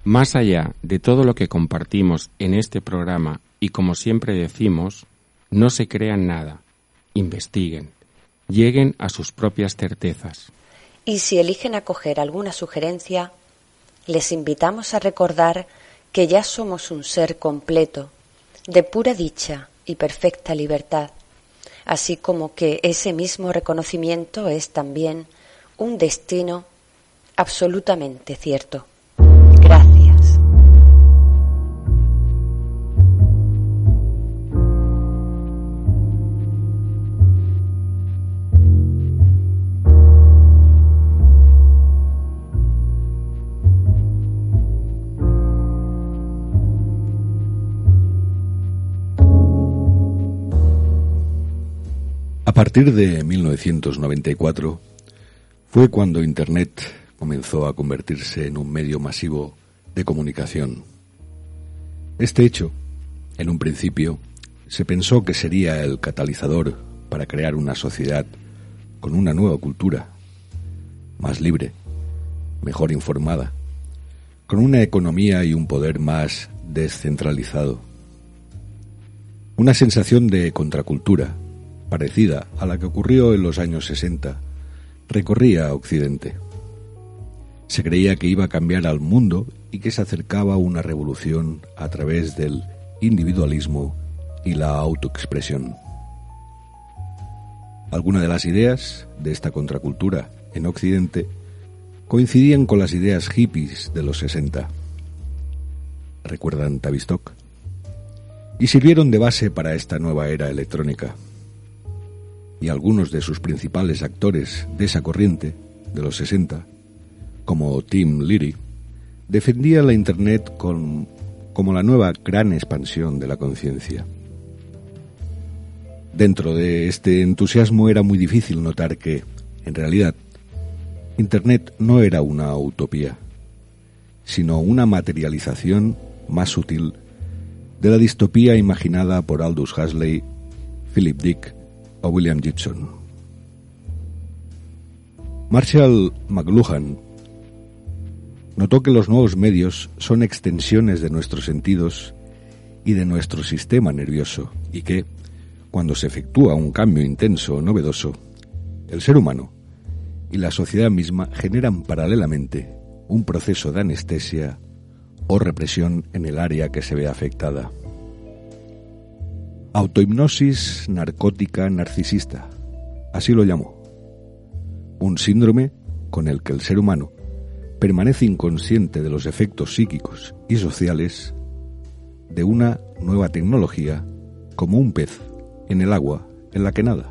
Más allá de todo lo que compartimos en este programa y como siempre decimos, no se crean nada, investiguen, lleguen a sus propias certezas. Y si eligen acoger alguna sugerencia, les invitamos a recordar que ya somos un ser completo, de pura dicha y perfecta libertad, así como que ese mismo reconocimiento es también un destino absolutamente cierto. Gracias. A partir de 1994 fue cuando Internet comenzó a convertirse en un medio masivo de comunicación. Este hecho, en un principio, se pensó que sería el catalizador para crear una sociedad con una nueva cultura, más libre, mejor informada, con una economía y un poder más descentralizado. Una sensación de contracultura, parecida a la que ocurrió en los años 60, recorría Occidente. Se creía que iba a cambiar al mundo y que se acercaba a una revolución a través del individualismo y la autoexpresión. Algunas de las ideas de esta contracultura en Occidente coincidían con las ideas hippies de los 60. ¿Recuerdan Tavistock? Y sirvieron de base para esta nueva era electrónica. Y algunos de sus principales actores de esa corriente, de los 60, como Tim Leary, defendía la Internet como la nueva gran expansión de la conciencia. Dentro de este entusiasmo era muy difícil notar que, en realidad, Internet no era una utopía, sino una materialización más sutil de la distopía imaginada por Aldous Huxley, Philip Dick o William Gibson. Marshall McLuhan notó que los nuevos medios son extensiones de nuestros sentidos y de nuestro sistema nervioso y que, cuando se efectúa un cambio intenso o novedoso, el ser humano y la sociedad misma generan paralelamente un proceso de anestesia o represión en el área que se ve afectada. Autohipnosis narcótica narcisista, así lo llamó. Un síndrome con el que el ser humano permanece inconsciente de los efectos psíquicos y sociales de una nueva tecnología como un pez en el agua en la que nada.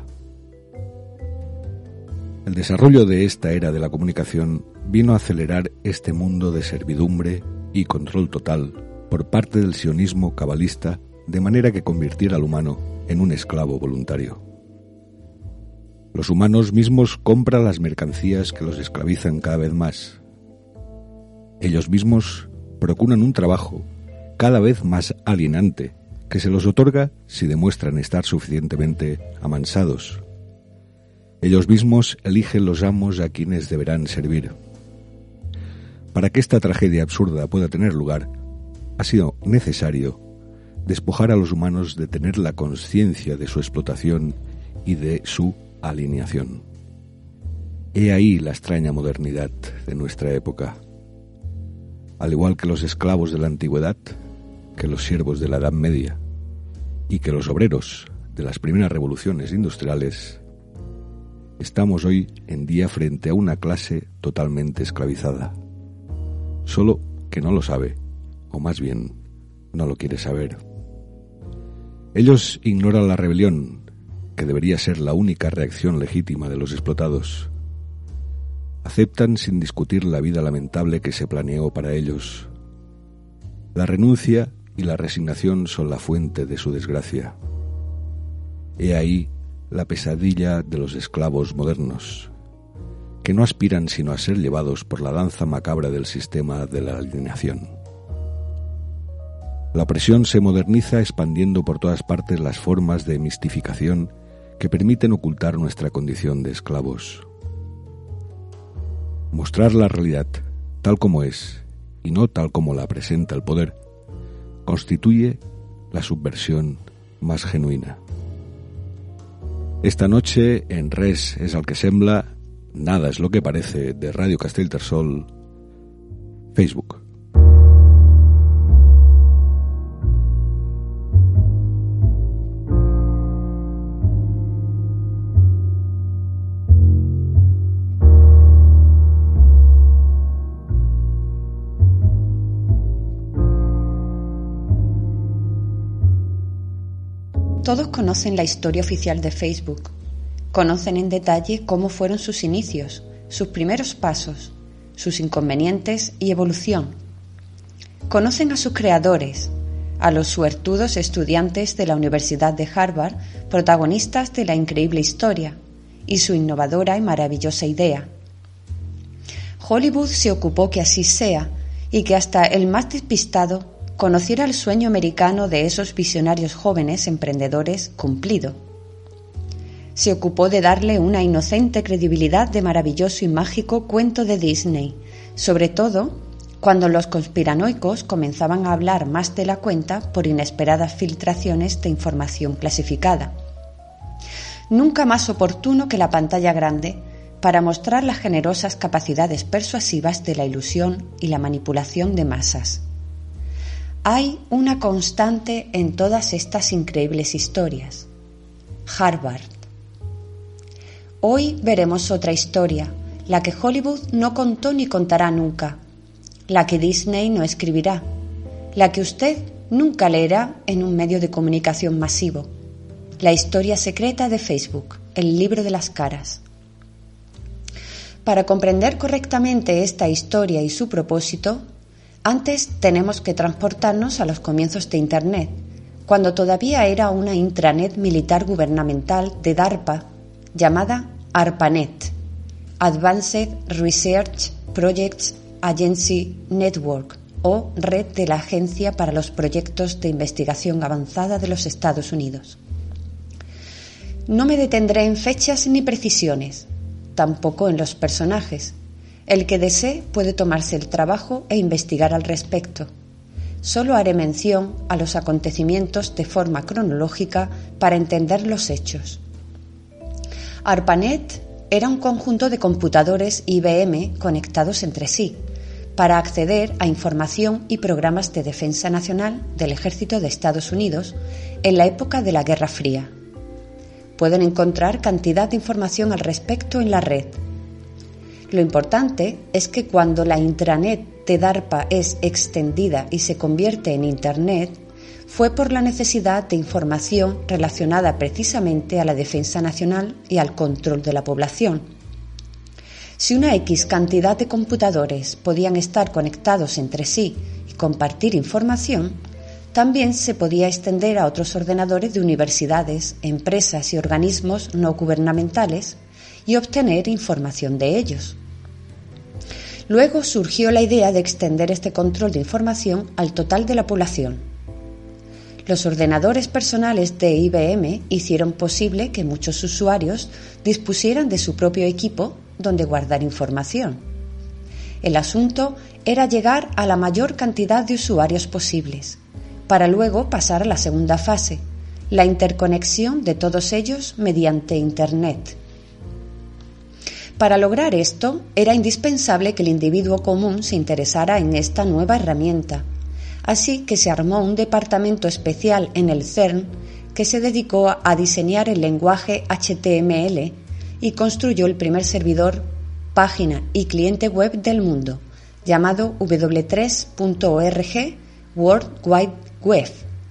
El desarrollo de esta era de la comunicación vino a acelerar este mundo de servidumbre y control total por parte del sionismo cabalista, de manera que convirtiera al humano en un esclavo voluntario. Los humanos mismos compran las mercancías que los esclavizan cada vez más. Ellos mismos procuran un trabajo cada vez más alienante que se los otorga si demuestran estar suficientemente amansados. Ellos mismos eligen los amos a quienes deberán servir. Para que esta tragedia absurda pueda tener lugar, ha sido necesario despojar a los humanos de tener la conciencia de su explotación y de su alineación. He ahí la extraña modernidad de nuestra época. Al igual que los esclavos de la antigüedad, que los siervos de la Edad Media y que los obreros de las primeras revoluciones industriales, estamos hoy en día frente a una clase totalmente esclavizada. Solo que no lo sabe, o más bien, no lo quiere saber. Ellos ignoran la rebelión, que debería ser la única reacción legítima de los explotados. Aceptan sin discutir la vida lamentable que se planeó para ellos. La renuncia y la resignación son la fuente de su desgracia. He ahí la pesadilla de los esclavos modernos, que no aspiran sino a ser llevados por la danza macabra del sistema de la alienación. La opresión se moderniza expandiendo por todas partes las formas de mistificación que permiten ocultar nuestra condición de esclavos. Mostrar la realidad tal como es y no tal como la presenta el poder, constituye la subversión más genuïna. Esta noche, en Res és el que sembla, nada es lo que parece, de Radio Castellterçol, Facebook. Todos conocen la historia oficial de Facebook. Conocen en detalle cómo fueron sus inicios, sus primeros pasos, sus inconvenientes y evolución. Conocen a sus creadores, a los suertudos estudiantes de la Universidad de Harvard, protagonistas de la increíble historia, y su innovadora y maravillosa idea. Hollywood se ocupó que así sea y que hasta el más despistado conociera el sueño americano de esos visionarios jóvenes emprendedores cumplido. Se ocupó de darle una inocente credibilidad de maravilloso y mágico cuento de Disney, sobre todo cuando los conspiranoicos comenzaban a hablar más de la cuenta por inesperadas filtraciones de información clasificada. Nunca más oportuno que la pantalla grande para mostrar las generosas capacidades persuasivas de la ilusión y la manipulación de masas. Hay una constante en todas estas increíbles historias: Harvard. Hoy veremos otra historia, la que Hollywood no contó ni contará nunca, la que Disney no escribirá, la que usted nunca leerá en un medio de comunicación masivo, la historia secreta de Facebook, el libro de las caras. Para comprender correctamente esta historia y su propósito, antes tenemos que transportarnos a los comienzos de Internet, cuando todavía era una intranet militar gubernamental de DARPA llamada ARPANET, Advanced Research Projects Agency Network, o Red de la Agencia para los Proyectos de Investigación Avanzada de los Estados Unidos. No me detendré en fechas ni precisiones, tampoco en los personajes. El que desee puede tomarse el trabajo e investigar al respecto. Solo haré mención a los acontecimientos de forma cronológica para entender los hechos. ARPANET era un conjunto de computadores IBM conectados entre sí para acceder a información y programas de defensa nacional del Ejército de Estados Unidos en la época de la Guerra Fría. Pueden encontrar cantidad de información al respecto en la red. Lo importante es que cuando la intranet de DARPA es extendida y se convierte en Internet, fue por la necesidad de información relacionada precisamente a la defensa nacional y al control de la población. Si una X cantidad de computadores podían estar conectados entre sí y compartir información, también se podía extender a otros ordenadores de universidades, empresas y organismos no gubernamentales y obtener información de ellos. Luego surgió la idea de extender este control de información al total de la población. Los ordenadores personales de IBM hicieron posible que muchos usuarios dispusieran de su propio equipo donde guardar información. El asunto era llegar a la mayor cantidad de usuarios posibles, para luego pasar a la segunda fase, la interconexión de todos ellos mediante Internet. Para lograr esto, era indispensable que el individuo común se interesara en esta nueva herramienta, así que se armó un departamento especial en el CERN que se dedicó a diseñar el lenguaje HTML y construyó el primer servidor, página y cliente web del mundo, llamado W3.org World Wide Web,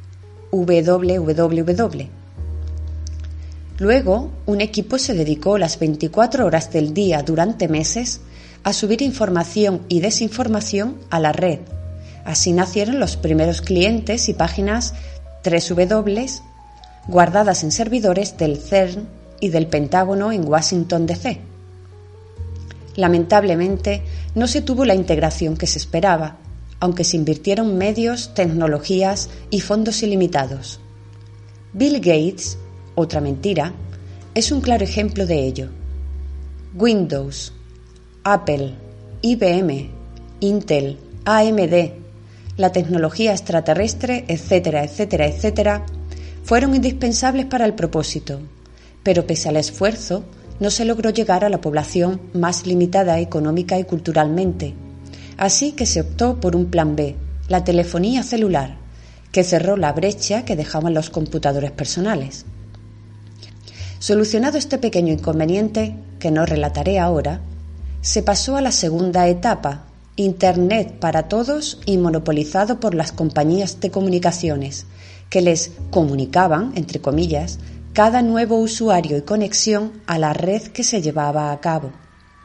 WWW. Luego, un equipo se dedicó las 24 horas del día durante meses a subir información y desinformación a la red. Así nacieron los primeros clientes y páginas 3W guardadas en servidores del CERN y del Pentágono en Washington, D.C. Lamentablemente, no se tuvo la integración que se esperaba, aunque se invirtieron medios, tecnologías y fondos ilimitados. Bill Gates, otra mentira, es un claro ejemplo de ello. Windows, Apple, IBM, Intel, AMD, la tecnología extraterrestre, etcétera, etcétera, etcétera, fueron indispensables para el propósito, pero pese al esfuerzo, no se logró llegar a la población más limitada económica y culturalmente, así que se optó por un plan B, la telefonía celular, que cerró la brecha que dejaban los computadores personales. Solucionado este pequeño inconveniente, que no relataré ahora, se pasó a la segunda etapa, Internet para todos y monopolizado por las compañías de comunicaciones, que les comunicaban, entre comillas, cada nuevo usuario y conexión a la red que se llevaba a cabo.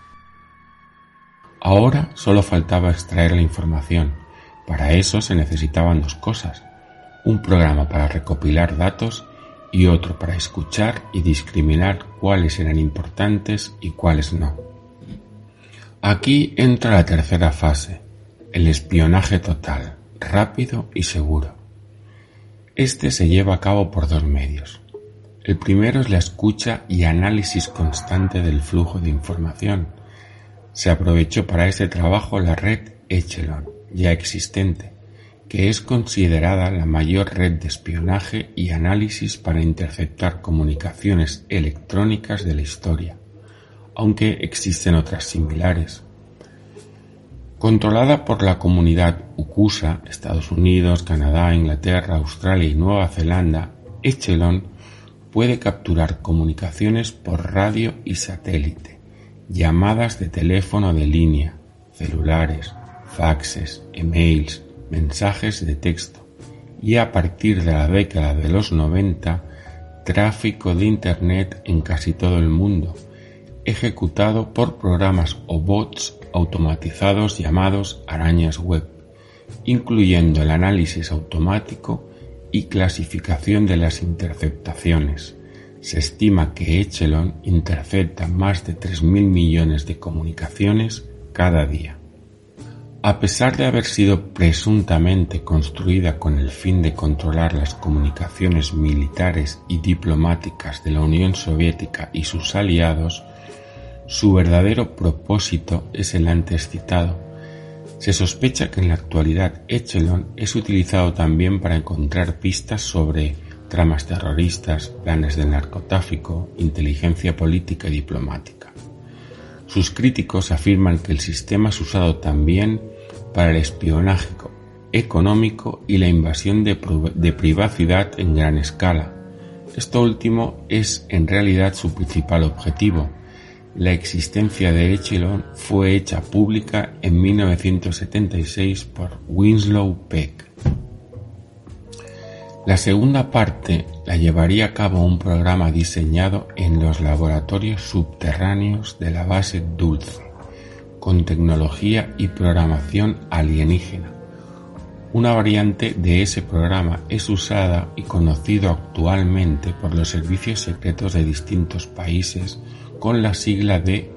Ahora solo faltaba extraer la información. Para eso se necesitaban dos cosas: un programa para recopilar datos y otro para escuchar y discriminar cuáles eran importantes y cuáles no. Aquí entra la tercera fase, el espionaje total, rápido y seguro. Este se lleva a cabo por dos medios. El primero es la escucha y análisis constante del flujo de información. Se aprovechó para este trabajo la red Echelon, ya existente, que es considerada la mayor red de espionaje y análisis para interceptar comunicaciones electrónicas de la historia, aunque existen otras similares. Controlada por la comunidad UCUSA, Estados Unidos, Canadá, Inglaterra, Australia y Nueva Zelanda, Echelon puede capturar comunicaciones por radio y satélite, llamadas de teléfono de línea, celulares, faxes, emails, mensajes de texto y, a partir de la década de los 90, tráfico de Internet en casi todo el mundo, ejecutado por programas o bots automatizados llamados arañas web, incluyendo el análisis automático y clasificación de las interceptaciones. Se estima que Echelon intercepta más de 3.000 millones de comunicaciones cada día. A pesar de haber sido presuntamente construida con el fin de controlar las comunicaciones militares y diplomáticas de la Unión Soviética y sus aliados, su verdadero propósito es el antes citado. Se sospecha que en la actualidad Echelon es utilizado también para encontrar pistas sobre tramas terroristas, planes del narcotráfico, inteligencia política y diplomática. Sus críticos afirman que el sistema es usado también para el espionaje económico y la invasión de privacidad en gran escala. Esto último es en realidad su principal objetivo. La existencia de Echelon fue hecha pública en 1976 por Winslow Peck. La segunda parte la llevaría a cabo un programa diseñado en los laboratorios subterráneos de la base Dulce, con tecnología y programación alienígena. Una variante de ese programa es usada y conocido actualmente por los servicios secretos de distintos países con la sigla de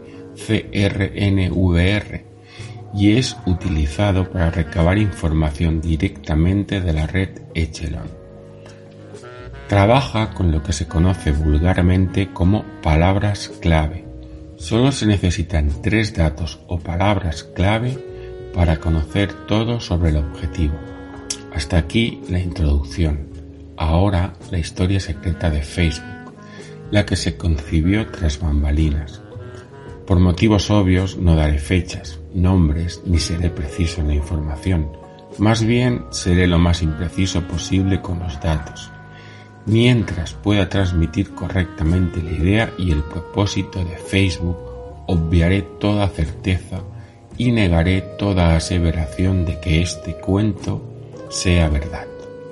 CRNVR y es utilizado para recabar información directamente de la red Echelon. Trabaja con lo que se conoce vulgarmente como palabras clave. Solo se necesitan 3 datos o palabras clave para conocer todo sobre el objetivo. Hasta aquí la introducción. Ahora la historia secreta de Facebook, la que se concibió tras bambalinas. Por motivos obvios no daré fechas, nombres ni seré preciso en la información. Más bien seré lo más impreciso posible con los datos, mientras pueda transmitir correctamente la idea y el propósito de Facebook. Obviaré toda certeza y negaré toda aseveración de que este cuento sea verdad.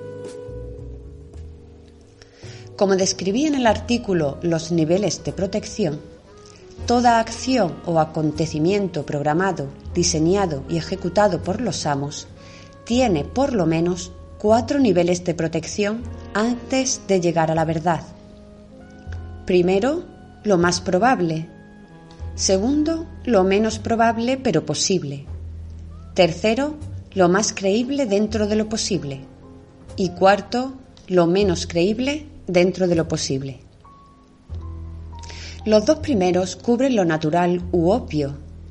Como describí en el artículo Los niveles de protección, toda acción o acontecimiento programado, diseñado y ejecutado por los amos tiene por lo menos 4 niveles de protección antes de llegar a la verdad. Primero, lo más probable. Segundo, lo menos probable pero posible. Tercero, lo más creíble dentro de lo posible. Y cuarto, lo menos creíble dentro de lo posible. Los 2 primeros cubren lo natural u obvio.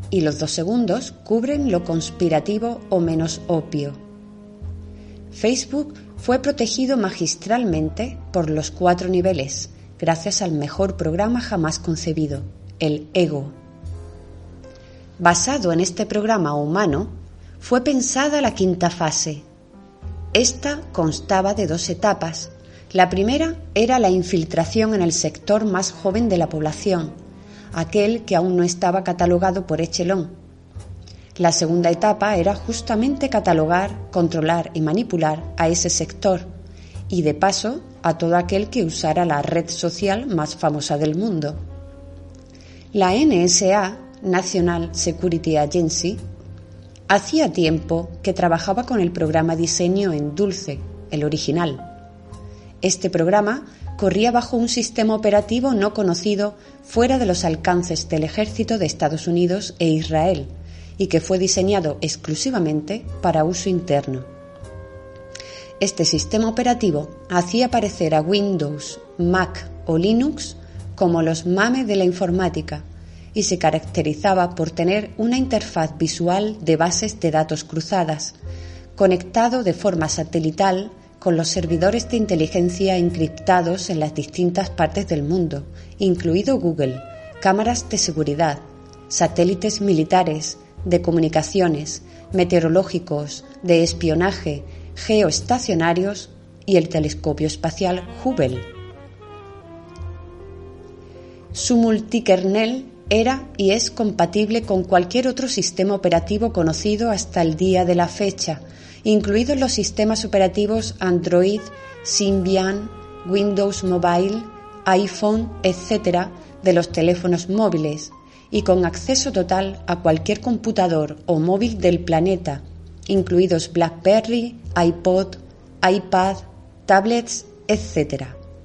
y los 2 segundos cubren lo conspirativo o menos obvio. Facebook fue protegido magistralmente por los 4 niveles, gracias al mejor programa jamás concebido, el ego. Basado en este programa humano, fue pensada la 5ª fase. Esta constaba de 2 etapas. La primera era la infiltración en el sector más joven de la población, aquel que aún no estaba catalogado por Echelon. La segunda etapa era justamente catalogar, controlar y manipular a ese sector y, de paso, a todo aquel que usara la red social más famosa del mundo. La NSA, National Security Agency, hacía tiempo que trabajaba con el programa Diseño en Dulce, el original. Este programa corría bajo un sistema operativo no conocido fuera de los alcances del ejército de Estados Unidos e Israel y que fue diseñado exclusivamente para uso interno. Este sistema operativo hacía aparecer a Windows, Mac o Linux como los mames de la informática y se caracterizaba por tener una interfaz visual de bases de datos cruzadas, conectado de forma satelital con los servidores de inteligencia encriptados en las distintas partes del mundo, incluido Google, cámaras de seguridad, satélites militares, de comunicaciones, meteorológicos, de espionaje, geoestacionarios y el telescopio espacial Hubble. Su multikernel era y es compatible con cualquier otro sistema operativo conocido hasta el día de la fecha, incluidos los sistemas operativos Android, Symbian, Windows Mobile, iPhone, etc. de los teléfonos móviles, y con acceso total a cualquier computador o móvil del planeta, incluidos BlackBerry, iPod, iPad, tablets, etc.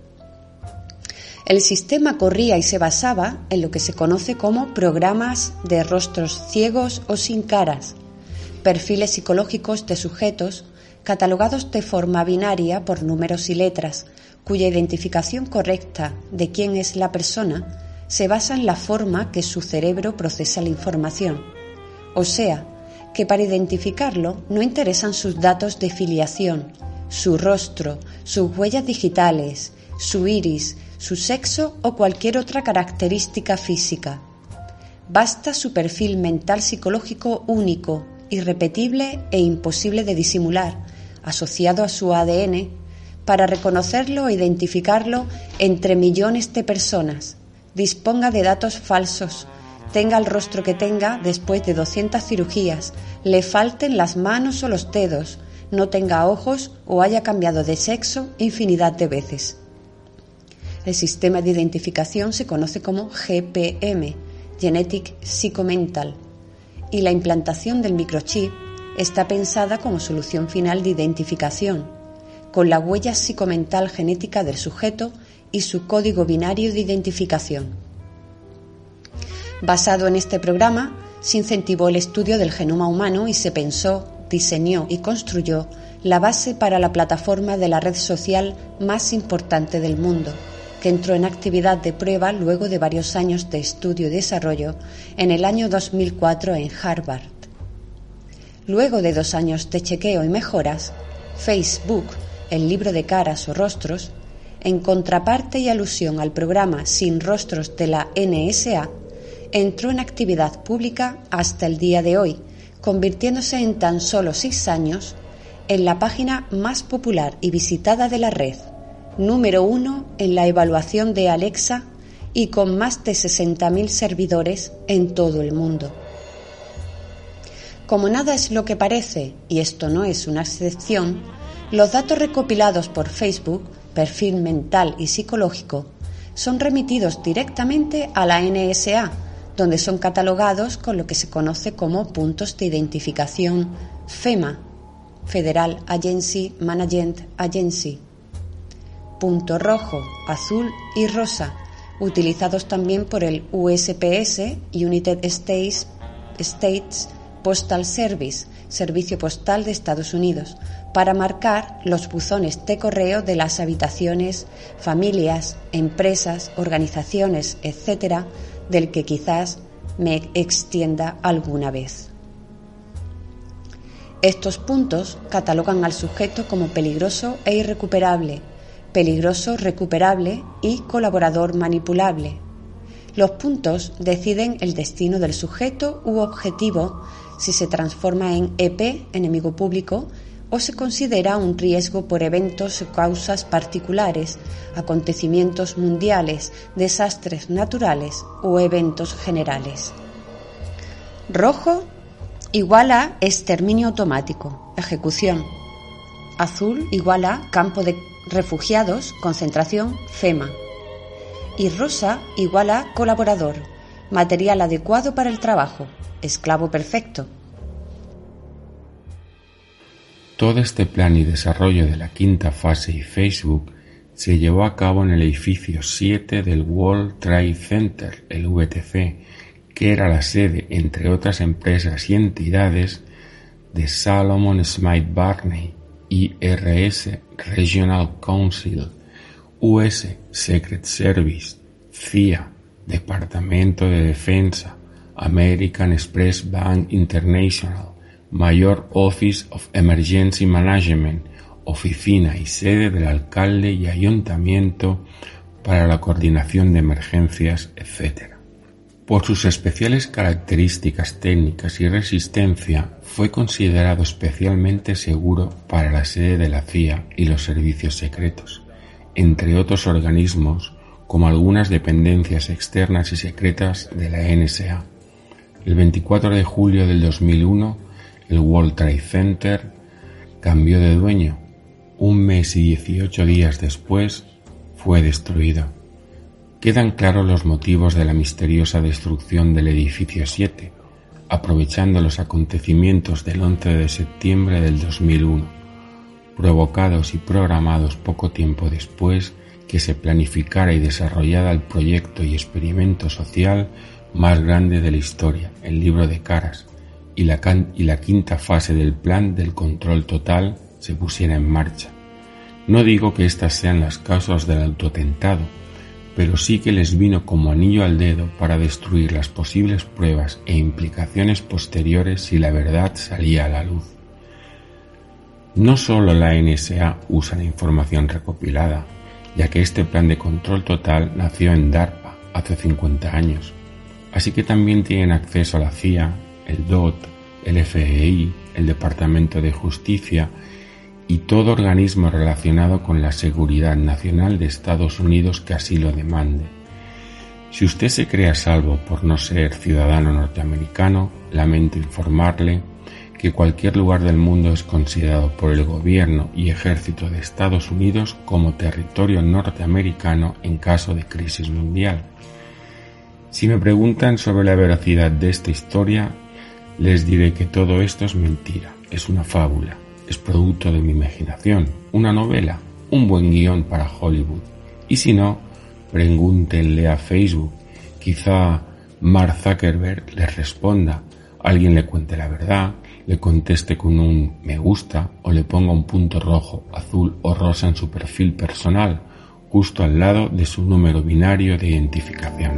El sistema corría y se basaba en lo que se conoce como programas de rostros ciegos o sin caras, perfiles psicológicos de sujetos catalogados de forma binaria por números y letras, cuya identificación correcta de quién es la persona se basa en la forma que su cerebro procesa la información. O sea, que para identificarlo no interesan sus datos de filiación, su rostro, sus huellas digitales, su iris, su sexo o cualquier otra característica física. Basta su perfil mental psicológico único, irrepetible e imposible de disimular, asociado a su ADN, para reconocerlo e identificarlo entre millones de personas, disponga de datos falsos, tenga el rostro que tenga después de 200 cirugías, le falten las manos o los dedos, no tenga ojos o haya cambiado de sexo infinidad de veces. El sistema de identificación se conoce como GPM, Genetic Psychomental, y la implantación del microchip está pensada como solución final de identificación, con la huella psicomental genética del sujeto y su código binario de identificación. Basado en este programa, se incentivó el estudio del genoma humano y se pensó, diseñó y construyó la base para la plataforma de la red social más importante del mundo, que entró en actividad de prueba luego de varios años de estudio y desarrollo en el año 2004 en Harvard. Luego de 2 años de chequeo y mejoras, Facebook, el libro de caras o rostros, en contraparte y alusión al programa sin rostros de la NSA, entró en actividad pública hasta el día de hoy, convirtiéndose en tan solo 6 años en la página más popular y visitada de la red, número 1 en la evaluación de Alexa y con más de 60.000 servidores en todo el mundo. Como nada es lo que parece, y esto no es una excepción, los datos recopilados por Facebook, perfil mental y psicológico, son remitidos directamente a la NSA, donde son catalogados con lo que se conoce como puntos de identificación FEMA, Federal Agency Management Agency, punto rojo, azul y rosa, utilizados también por el USPS, United States Postal Service, Servicio Postal de Estados Unidos, para marcar los buzones de correo de las habitaciones, familias, empresas, organizaciones, etc., del que quizás me extienda alguna vez. Estos puntos catalogan al sujeto como peligroso e irrecuperable, peligroso, recuperable y colaborador manipulable. Los puntos deciden el destino del sujeto u objetivo si se transforma en EP, enemigo público, o se considera un riesgo por eventos o causas particulares, acontecimientos mundiales, desastres naturales o eventos generales. Rojo igual a exterminio automático, ejecución. Azul igual a campo de refugiados, concentración, FEMA. Y rosa igual a colaborador, material adecuado para el trabajo, esclavo perfecto. Todo este plan y desarrollo de la quinta fase y Facebook se llevó a cabo en el edificio 7 del World Trade Center, el WTC, que era la sede, entre otras empresas y entidades, de Salomon Smith Barney, IRS Regional Council, US Secret Service, CIA, Departamento de Defensa, American Express Bank International, Mayor Office of Emergency Management, oficina y sede del alcalde y ayuntamiento para la coordinación de emergencias, etc. Por sus especiales características técnicas y resistencia, fue considerado especialmente seguro para la sede de la CIA y los servicios secretos, entre otros organismos como algunas dependencias externas y secretas de la NSA. El 24 de julio del 2001, el World Trade Center cambió de dueño. Un mes y 18 días después, fue destruido. Quedan claros los motivos de la misteriosa destrucción del edificio 7, aprovechando los acontecimientos del 11 de septiembre del 2001, provocados y programados poco tiempo después que se planificara y desarrollara el proyecto y experimento social más grande de la historia, el Libro de Caras, y la quinta fase del plan del control total se pusiera en marcha. No digo que estas sean las causas del autotentado, pero sí que les vino como anillo al dedo para destruir las posibles pruebas e implicaciones posteriores si la verdad salía a la luz. No solo la NSA usa la información recopilada, ya que este plan de control total nació en DARPA hace 50 años, así que también tienen acceso a la CIA, el DOD, el FBI, el Departamento de Justicia y todo organismo relacionado con la seguridad nacional de Estados Unidos que así lo demande. Si usted se cree a salvo por no ser ciudadano norteamericano, lamento informarle que cualquier lugar del mundo es considerado por el gobierno y ejército de Estados Unidos como territorio norteamericano en caso de crisis mundial. Si me preguntan sobre la veracidad de esta historia, les diré que todo esto es mentira, es una fábula, es producto de mi imaginación, una novela, un buen guión para Hollywood. Y si no, pregúntenle a Facebook, quizá Mark Zuckerberg les responda, alguien le cuente la verdad, le conteste con un me gusta o le ponga un punto rojo, azul o rosa en su perfil personal, justo al lado de su número binario de identificación.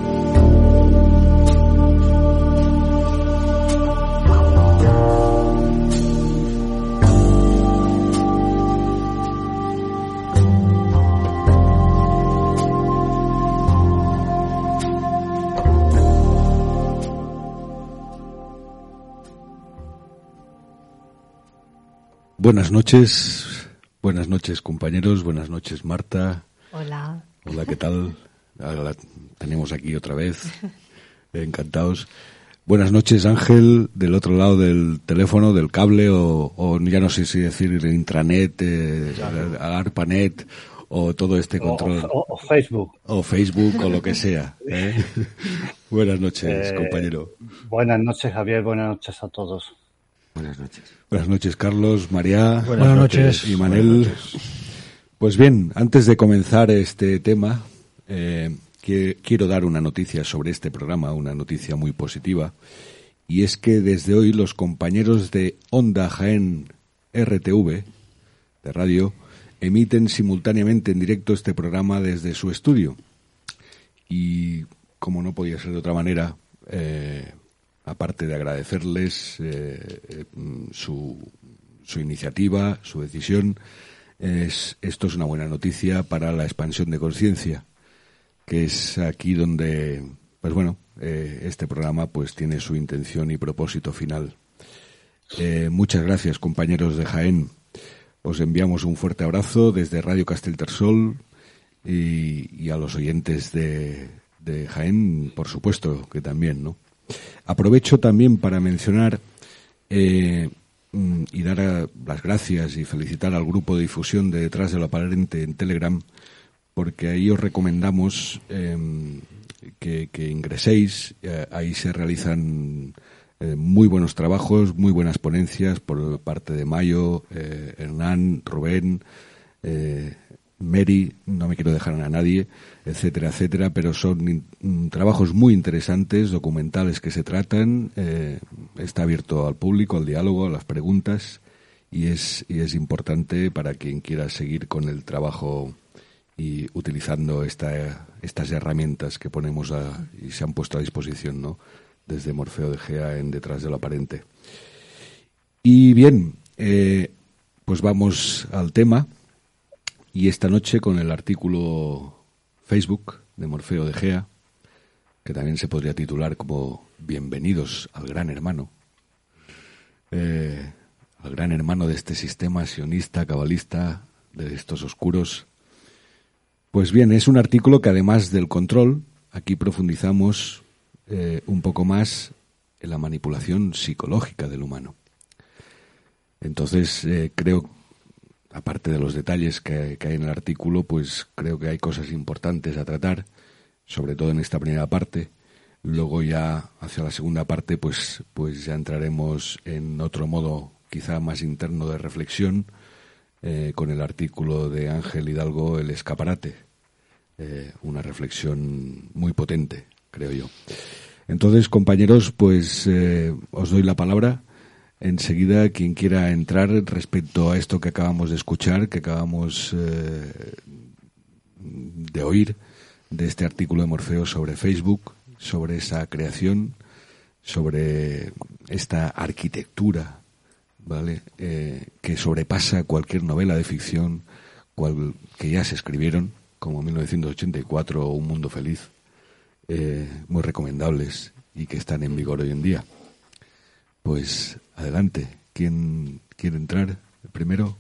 Buenas noches compañeros, buenas noches Marta. Hola. Hola, ¿qué tal? Ahora la tenemos aquí otra vez, encantados. Buenas noches Ángel, del otro lado del teléfono, del cable o ya no sé si decir intranet, ARPANET o todo este control. O Facebook. O Facebook o lo que sea. Buenas noches compañero. Buenas noches Javier, buenas noches a todos. Buenas noches. Buenas noches, Carlos, María. Buenas noches. Y Manel. Pues bien, antes de comenzar este tema, quiero dar una noticia sobre este programa, una noticia muy positiva, y es que desde hoy los compañeros de Onda Jaén RTV, de radio, emiten simultáneamente en directo este programa desde su estudio. Y, como no podía ser de otra manera, aparte de agradecerles su iniciativa, su decisión, esto es una buena noticia para la expansión de conciencia, que es aquí donde, pues bueno, este programa pues tiene su intención y propósito final. Muchas gracias, compañeros de Jaén. Os enviamos un fuerte abrazo desde Radio Castellterçol y a los oyentes de Jaén, por supuesto, que también, ¿no? Aprovecho también para mencionar y dar las gracias y felicitar al grupo de difusión de Detrás de lo Aparente en Telegram, porque ahí os recomendamos que ingreséis. Ahí se realizan muy buenos trabajos, muy buenas ponencias por parte de Mayo, Hernán, Rubén, Mary, no me quiero dejar a nadie, etcétera, etcétera, pero son trabajos muy interesantes, documentales que se tratan, está abierto al público, al diálogo, a las preguntas, y es importante para quien quiera seguir con el trabajo y utilizando estas herramientas que ponemos y se han puesto a disposición, ¿no?, desde Morfeo de Gea en Detrás de lo Aparente. Y bien, pues vamos al tema. Y esta noche con el artículo Facebook de Morfeo de Gea, que también se podría titular como Bienvenidos al Gran Hermano, al Gran Hermano de este sistema sionista, cabalista, de estos oscuros. Pues bien, es un artículo que además del control, aquí profundizamos un poco más en la manipulación psicológica del humano. Entonces, creo, aparte de los detalles que hay en el artículo, pues creo que hay cosas importantes a tratar, sobre todo en esta primera parte. Luego ya hacia la segunda parte, pues ya entraremos en otro modo quizá más interno de reflexión, con el artículo de Ángel Hidalgo, El Escaparate, una reflexión muy potente, creo yo. Entonces, compañeros, pues os doy la palabra. Enseguida, quien quiera entrar respecto a esto que acabamos de escuchar, que acabamos de oír, de este artículo de Morfeo sobre Facebook, sobre esa creación, sobre esta arquitectura, ¿vale?, que sobrepasa cualquier novela de ficción que ya se escribieron, como 1984 o Un Mundo Feliz, muy recomendables y que están en vigor hoy en día. Pues adelante, ¿quién quiere entrar primero?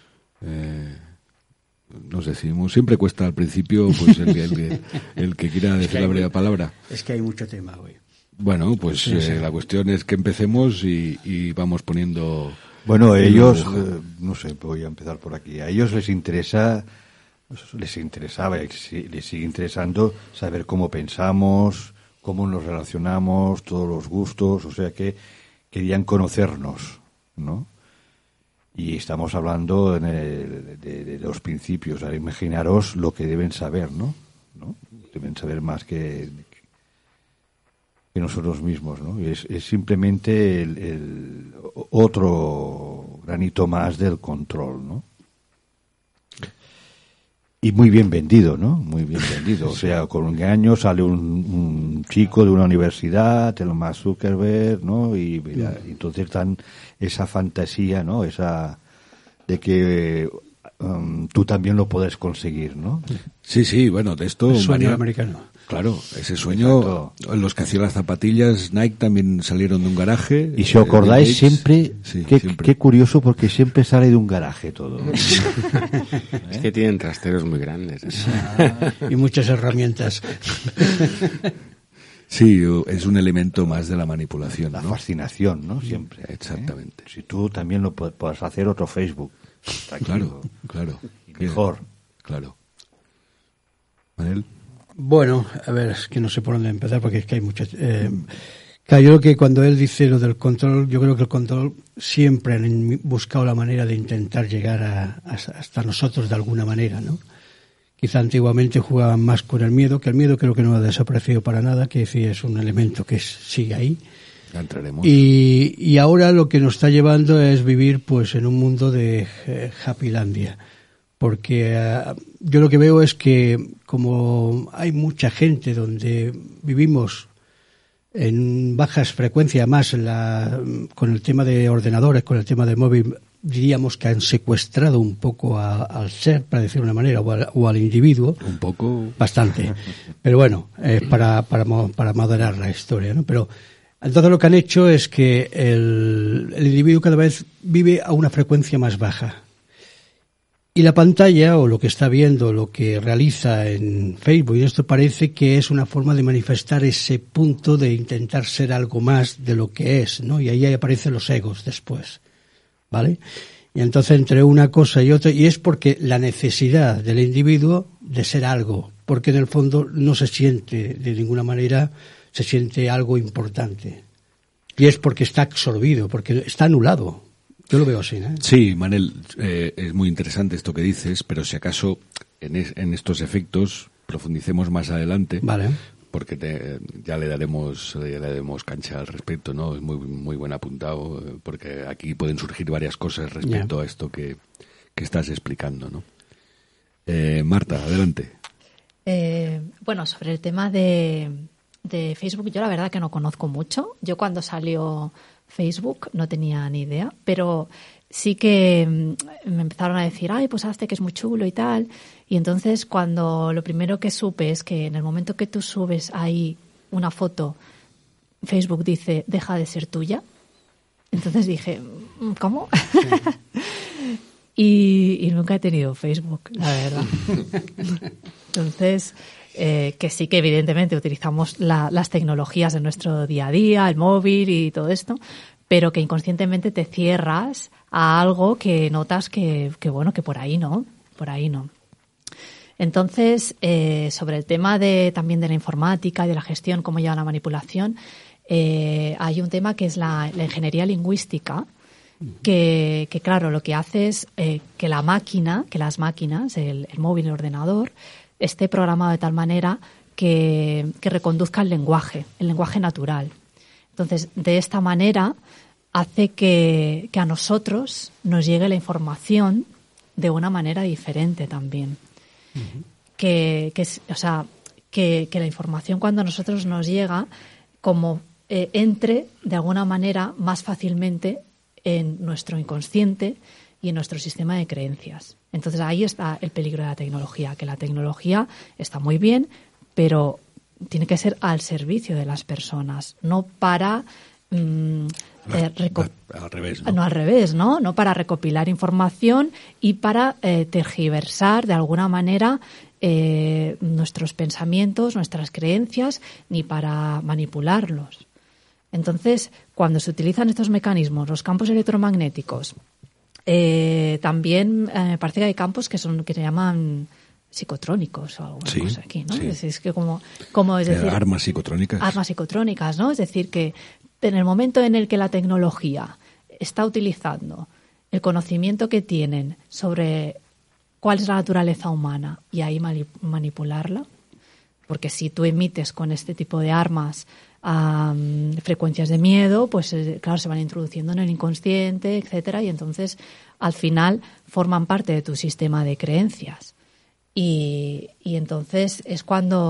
Nos decidimos, siempre cuesta al principio, pues el que quiera decir la primera palabra. Es que hay mucho tema hoy. Bueno, pues sí. La cuestión es que empecemos y vamos poniendo... Bueno, ellos, no sé, voy a empezar por aquí. A ellos les interesaba, les sigue interesando saber cómo pensamos, cómo nos relacionamos, todos los gustos, o sea que querían conocernos, ¿no? Y estamos hablando de los principios. Ahora imaginaros lo que deben saber, ¿no? Deben saber más que nosotros mismos, ¿no? Y es simplemente el otro granito más del control, ¿no? Y muy bien vendido, ¿no? Muy bien vendido. O sea, con un año sale un chico de una universidad, Elon Musk, Zuckerberg, ¿no? Y mira, entonces dan esa fantasía, ¿no? Esa de que tú también lo puedes conseguir, ¿no? Sí, bueno, de esto... El sueño americano. Claro, ese sueño, exacto. Los que hacían las zapatillas Nike también salieron de un garaje. Y si os acordáis, siempre, siempre. Qué curioso, porque siempre sale de un garaje todo. Es que tienen trasteros muy grandes. Y muchas herramientas. Sí, es un elemento más de la manipulación, La ¿no? fascinación, ¿no? Siempre. Exactamente. Si tú también lo puedes hacer otro Facebook. Claro. Y mejor. Claro. Manel. Bueno, a ver, es que no sé por dónde empezar porque es que hay muchas... Claro, yo creo que cuando él dice lo del control, yo creo que el control siempre han buscado la manera de intentar llegar hasta nosotros de alguna manera, ¿no? Quizá antiguamente jugaban más con el miedo, que el miedo creo que no ha desaparecido para nada, que sí es un elemento que sigue ahí. Ya entraremos. Y ahora lo que nos está llevando es vivir pues en un mundo de Happylandia. Porque yo lo que veo es que como hay mucha gente donde vivimos en bajas frecuencias, más con el tema de ordenadores, con el tema de móvil, diríamos que han secuestrado un poco al ser, para decir de una manera, o al individuo. Un poco. Bastante. Pero bueno, es para moderar la historia, ¿no? Pero entonces lo que han hecho es que el individuo cada vez vive a una frecuencia más baja. Y la pantalla, o lo que está viendo, lo que realiza en Facebook, y esto parece que es una forma de manifestar ese punto de intentar ser algo más de lo que es, ¿no? Y ahí aparecen los egos después, ¿vale? Y entonces entre una cosa y otra, y es porque la necesidad del individuo de ser algo, porque en el fondo no se siente de ninguna manera, se siente algo importante. Y es porque está absorbido, porque está anulado. Yo lo veo así, ¿eh? Sí, Manel, es muy interesante esto que dices, pero si acaso en estos efectos profundicemos más adelante, vale, porque ya le daremos cancha al respecto, ¿no? Es muy buen apuntado, porque aquí pueden surgir varias cosas respecto a esto que estás explicando, ¿no? Marta, adelante. Bueno, sobre el tema de Facebook, yo la verdad que no conozco mucho. Yo cuando salió Facebook no tenía ni idea, pero sí que me empezaron a decir, ay, pues hazte que es muy chulo y tal. Y entonces cuando lo primero que supe es que en el momento que tú subes ahí una foto, Facebook dice, deja de ser tuya. Entonces dije, ¿cómo? y nunca he tenido Facebook, la verdad. Entonces, que sí que evidentemente utilizamos las tecnologías de nuestro día a día, el móvil y todo esto, pero que inconscientemente te cierras a algo que notas que bueno, que por ahí no. Entonces, sobre el tema también de la informática y de la gestión, cómo lleva la manipulación, hay un tema que es la ingeniería lingüística, que claro, lo que hace es que las máquinas, el móvil, el ordenador, esté programado de tal manera que reconduzca el lenguaje natural. Entonces, de esta manera hace que a nosotros nos llegue la información de una manera diferente también. Uh-huh. Que la información cuando a nosotros nos llega como entre de alguna manera más fácilmente en nuestro inconsciente y en nuestro sistema de creencias. Entonces ahí está el peligro de la tecnología, que la tecnología está muy bien, pero tiene que ser al servicio de las personas, no para al revés, ¿no? No al revés, ¿no? No para recopilar información y para tergiversar de alguna manera nuestros pensamientos, nuestras creencias, ni para manipularlos. Entonces, cuando se utilizan estos mecanismos, los campos electromagnéticos, también me parece que hay campos que se llaman psicotrónicos o alguna cosa aquí, ¿no? Sí. Es que como es decir, armas psicotrónicas. Armas psicotrónicas, ¿no? Es decir, que en el momento en el que la tecnología está utilizando el conocimiento que tienen sobre cuál es la naturaleza humana y ahí manipularla, porque si tú emites con este tipo de armas frecuencias de miedo, pues claro, se van introduciendo en el inconsciente, etcétera, y entonces al final forman parte de tu sistema de creencias. Y entonces es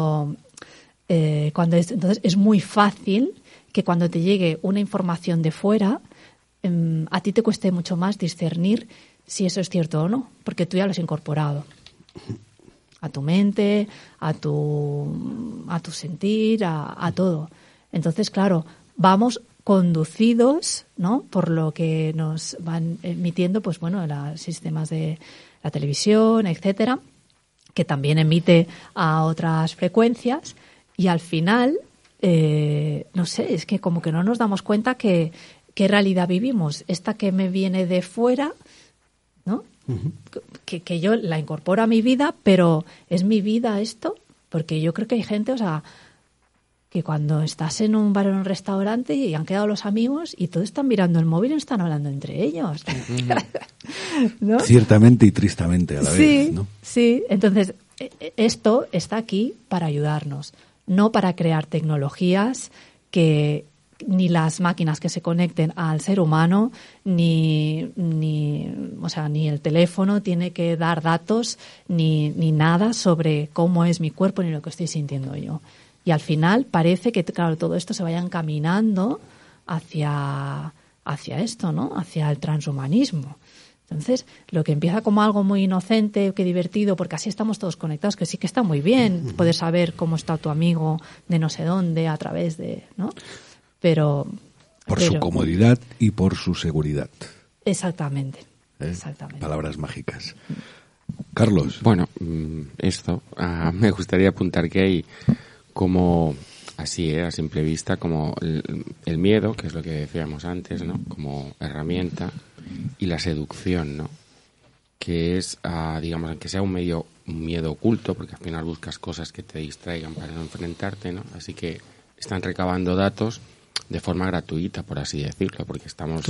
entonces es muy fácil que cuando te llegue una información de fuera, a ti te cueste mucho más discernir si eso es cierto o no, porque tú ya lo has incorporado a tu mente, a tu sentir, a todo. Entonces, claro, vamos conducidos, ¿no?, por lo que nos van emitiendo, pues bueno, los sistemas de la televisión, etcétera, que también emite a otras frecuencias, y al final, no sé, es que como que no nos damos cuenta qué realidad vivimos. Esta que me viene de fuera, ¿no? Uh-huh. Que yo la incorporo a mi vida, pero ¿es mi vida esto? Porque yo creo que hay gente, o sea, que cuando estás en un bar o en un restaurante y han quedado los amigos y todos están mirando el móvil y están hablando entre ellos. ¿No? Ciertamente y tristemente a la vez, ¿no? Sí, entonces esto está aquí para ayudarnos, no para crear tecnologías que ni las máquinas que se conecten al ser humano, ni el teléfono tiene que dar datos ni nada sobre cómo es mi cuerpo ni lo que estoy sintiendo yo. Y al final parece que, claro, todo esto se vaya encaminando hacia esto, ¿no? Hacia el transhumanismo. Entonces, lo que empieza como algo muy inocente, que divertido, porque así estamos todos conectados, que sí que está muy bien poder saber cómo está tu amigo de no sé dónde a través de, ¿no? Pero su comodidad y por su seguridad. Exactamente. Exactamente. Palabras mágicas. Carlos. Bueno, me gustaría apuntar que hay como así, a simple vista, como el miedo, que es lo que decíamos antes, ¿no? Como herramienta, y la seducción, ¿no? Que es, digamos, aunque sea un miedo oculto, porque al final buscas cosas que te distraigan para no enfrentarte, ¿no? Así que están recabando datos de forma gratuita, por así decirlo, porque estamos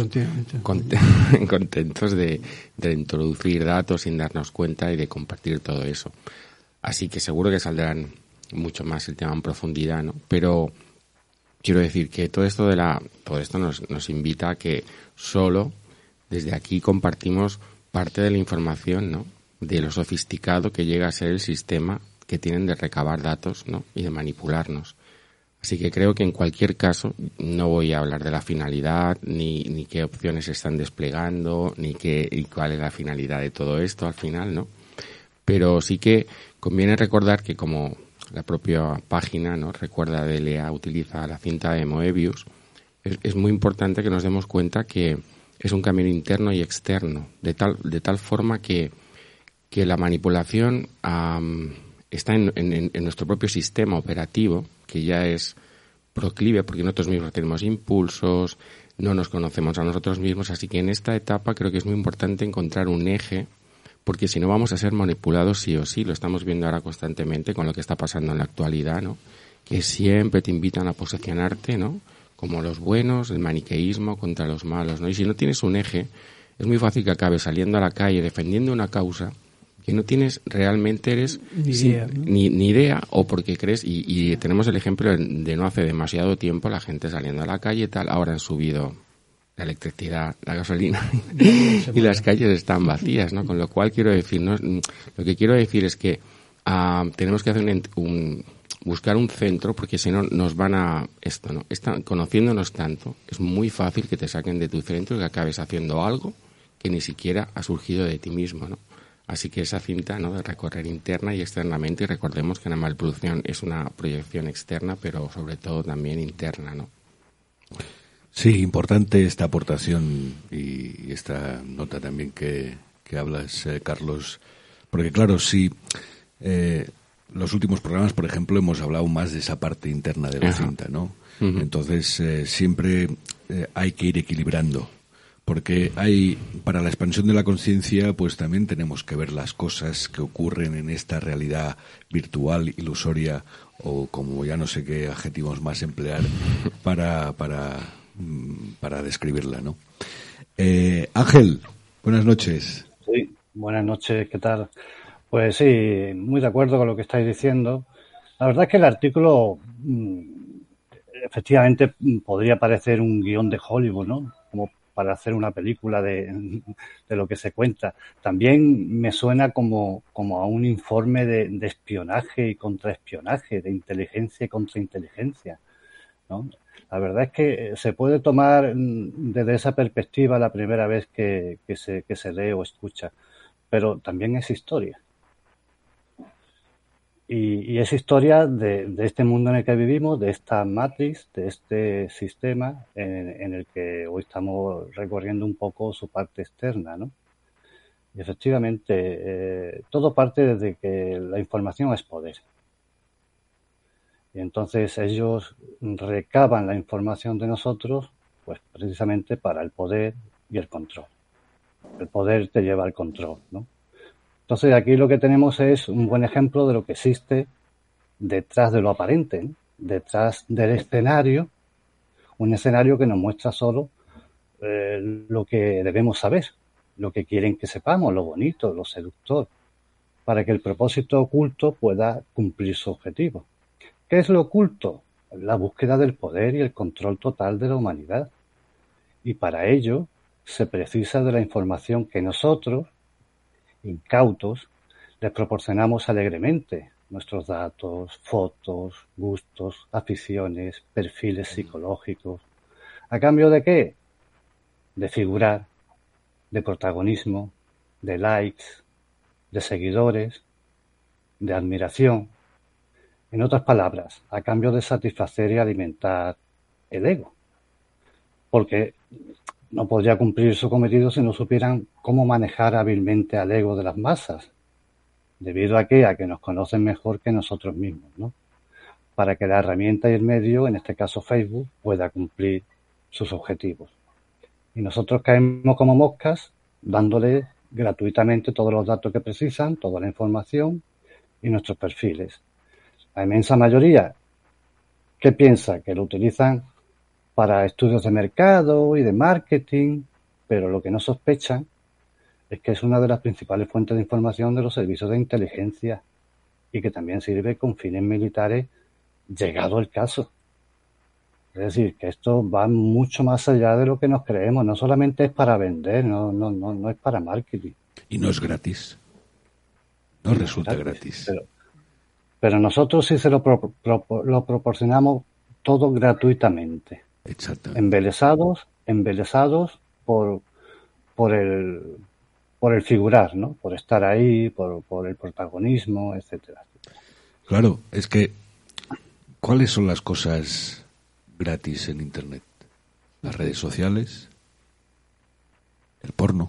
contentos de introducir datos sin darnos cuenta y de compartir todo eso. Así que seguro que saldrán mucho más el tema en profundidad, ¿no? Pero quiero decir que todo esto nos invita a que solo desde aquí compartimos parte de la información, ¿no? De lo sofisticado que llega a ser el sistema que tienen de recabar datos, ¿no? Y de manipularnos. Así que creo que en cualquier caso no voy a hablar de la finalidad, ni qué opciones se están desplegando, ni cuál es la finalidad de todo esto al final, ¿no? Pero sí que conviene recordar que, como la propia página, ¿no? Recuerda, DLA utiliza la cinta de Moebius, es muy importante que nos demos cuenta que es un camino interno y externo, de tal forma que la manipulación está en nuestro propio sistema operativo, que ya es proclive, porque nosotros mismos tenemos impulsos, no nos conocemos a nosotros mismos, así que en esta etapa creo que es muy importante encontrar un eje, porque si no vamos a ser manipulados sí o sí. Lo estamos viendo ahora constantemente con lo que está pasando en la actualidad, ¿no? Que siempre te invitan a posicionarte, ¿no? Como los buenos, el maniqueísmo contra los malos, ¿no? Y si no tienes un eje, es muy fácil que acabes saliendo a la calle defendiendo una causa que no tienes realmente, ni idea, o porque crees, y tenemos el ejemplo de no hace demasiado tiempo la gente saliendo a la calle y tal. Ahora han subido la electricidad, la gasolina y las calles están vacías, ¿no? Con lo cual quiero decir, ¿no? Lo que quiero decir es que tenemos que hacer buscar un centro, porque si no nos van a esto, ¿no? Conociéndonos tanto, es muy fácil que te saquen de tu centro y que acabes haciendo algo que ni siquiera ha surgido de ti mismo, ¿no? Así que esa cinta, ¿no? De recorrer interna y externamente, y recordemos que la manipulación es una proyección externa, pero sobre todo también interna, ¿no? Sí, importante esta aportación y esta nota también que hablas, Carlos, porque claro, sí, los últimos programas, por ejemplo, hemos hablado más de esa parte interna de la cinta, ¿no? Uh-huh. Entonces, siempre hay que ir equilibrando, porque para la expansión de la conciencia, pues también tenemos que ver las cosas que ocurren en esta realidad virtual, ilusoria, o como ya no sé qué adjetivos más emplear para describirla, ¿no? Ángel, buenas noches. Sí, buenas noches, ¿qué tal? Pues sí, muy de acuerdo con lo que estáis diciendo. La verdad es que el artículo efectivamente podría parecer un guión de Hollywood, ¿no? Como para hacer una película de lo que se cuenta. También me suena como a un informe de espionaje y contraespionaje, de inteligencia y contrainteligencia, ¿no? La verdad es que se puede tomar desde esa perspectiva la primera vez que se lee o escucha, pero también es historia. Y es historia de este mundo en el que vivimos, de esta matriz, de este sistema en el que hoy estamos recorriendo un poco su parte externa, ¿no? Y efectivamente, todo parte desde que la información es poder. Y entonces ellos recaban la información de nosotros, pues precisamente para el poder y el control. El poder te lleva al control, ¿no? Entonces aquí lo que tenemos es un buen ejemplo de lo que existe detrás de lo aparente, ¿no? Detrás del escenario, un escenario que nos muestra solo lo que debemos saber, lo que quieren que sepamos, lo bonito, lo seductor, para que el propósito oculto pueda cumplir su objetivo. ¿Qué es lo oculto? la búsqueda del poder y el control total de la humanidad. Y para ello se precisa de la información que nosotros, incautos, les proporcionamos alegremente. Nuestros datos, fotos, gustos, aficiones, perfiles psicológicos. ¿A cambio de qué? De figurar, de protagonismo, de likes, de seguidores, de admiración. En otras palabras, a cambio de satisfacer y alimentar el ego. Porque no podría cumplir su cometido si no supieran cómo manejar hábilmente al ego de las masas. ¿Debido a qué? A que nos conocen mejor que nosotros mismos, ¿no? Para que la herramienta y el medio, en este caso Facebook, pueda cumplir sus objetivos. Y nosotros caemos como moscas, dándole gratuitamente todos los datos que precisan, toda la información y nuestros perfiles. La inmensa mayoría, ¿qué piensa? Que lo utilizan para estudios de mercado y de marketing, pero lo que no sospechan es que es una de las principales fuentes de información de los servicios de inteligencia y que también sirve con fines militares llegado el caso. Es decir, que esto va mucho más allá de lo que nos creemos. No solamente es para vender, no es para marketing. Y no es gratis. No resulta gratis. Pero nosotros sí se lo proporcionamos todo gratuitamente. Exactamente. Embelesados por el figurar, ¿no? Por estar ahí, por el protagonismo, etcétera. Claro, es que ¿cuáles son las cosas gratis en Internet? Las redes sociales, el porno.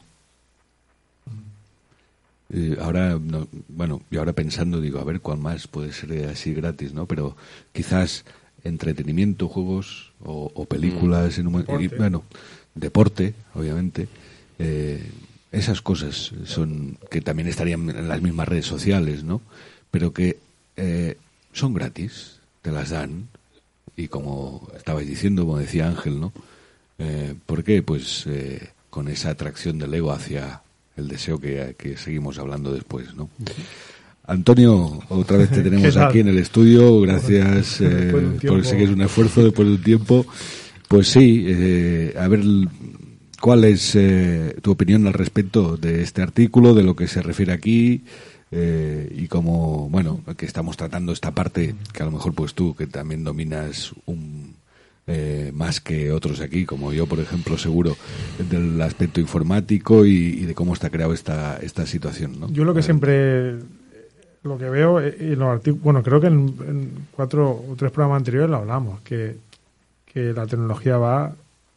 Ahora, no, bueno, y ahora pensando digo, a ver cuál más puede ser así gratis, ¿no? Pero quizás entretenimiento, juegos o películas, y, bueno, deporte, obviamente. Esas cosas son que también estarían en las mismas redes sociales, ¿no? Pero que son gratis, te las dan. Y como estabais diciendo, como decía Ángel, ¿no? ¿Por qué? Pues con esa atracción del ego hacia el deseo que seguimos hablando después, ¿no? Antonio, otra vez te tenemos aquí en el estudio. Gracias por sé que es un esfuerzo después de un tiempo. Pues sí, a ver, ¿cuál es tu opinión al respecto de este artículo, de lo que se refiere aquí? Y como, bueno, que estamos tratando esta parte que a lo mejor pues tú, que también dominas más que otros aquí, como yo, por ejemplo, seguro, del aspecto informático y de cómo está creado esta situación, ¿no? Yo lo que siempre, lo que veo en los artículos, bueno, creo que en 4 o 3 programas anteriores lo hablamos, que la tecnología va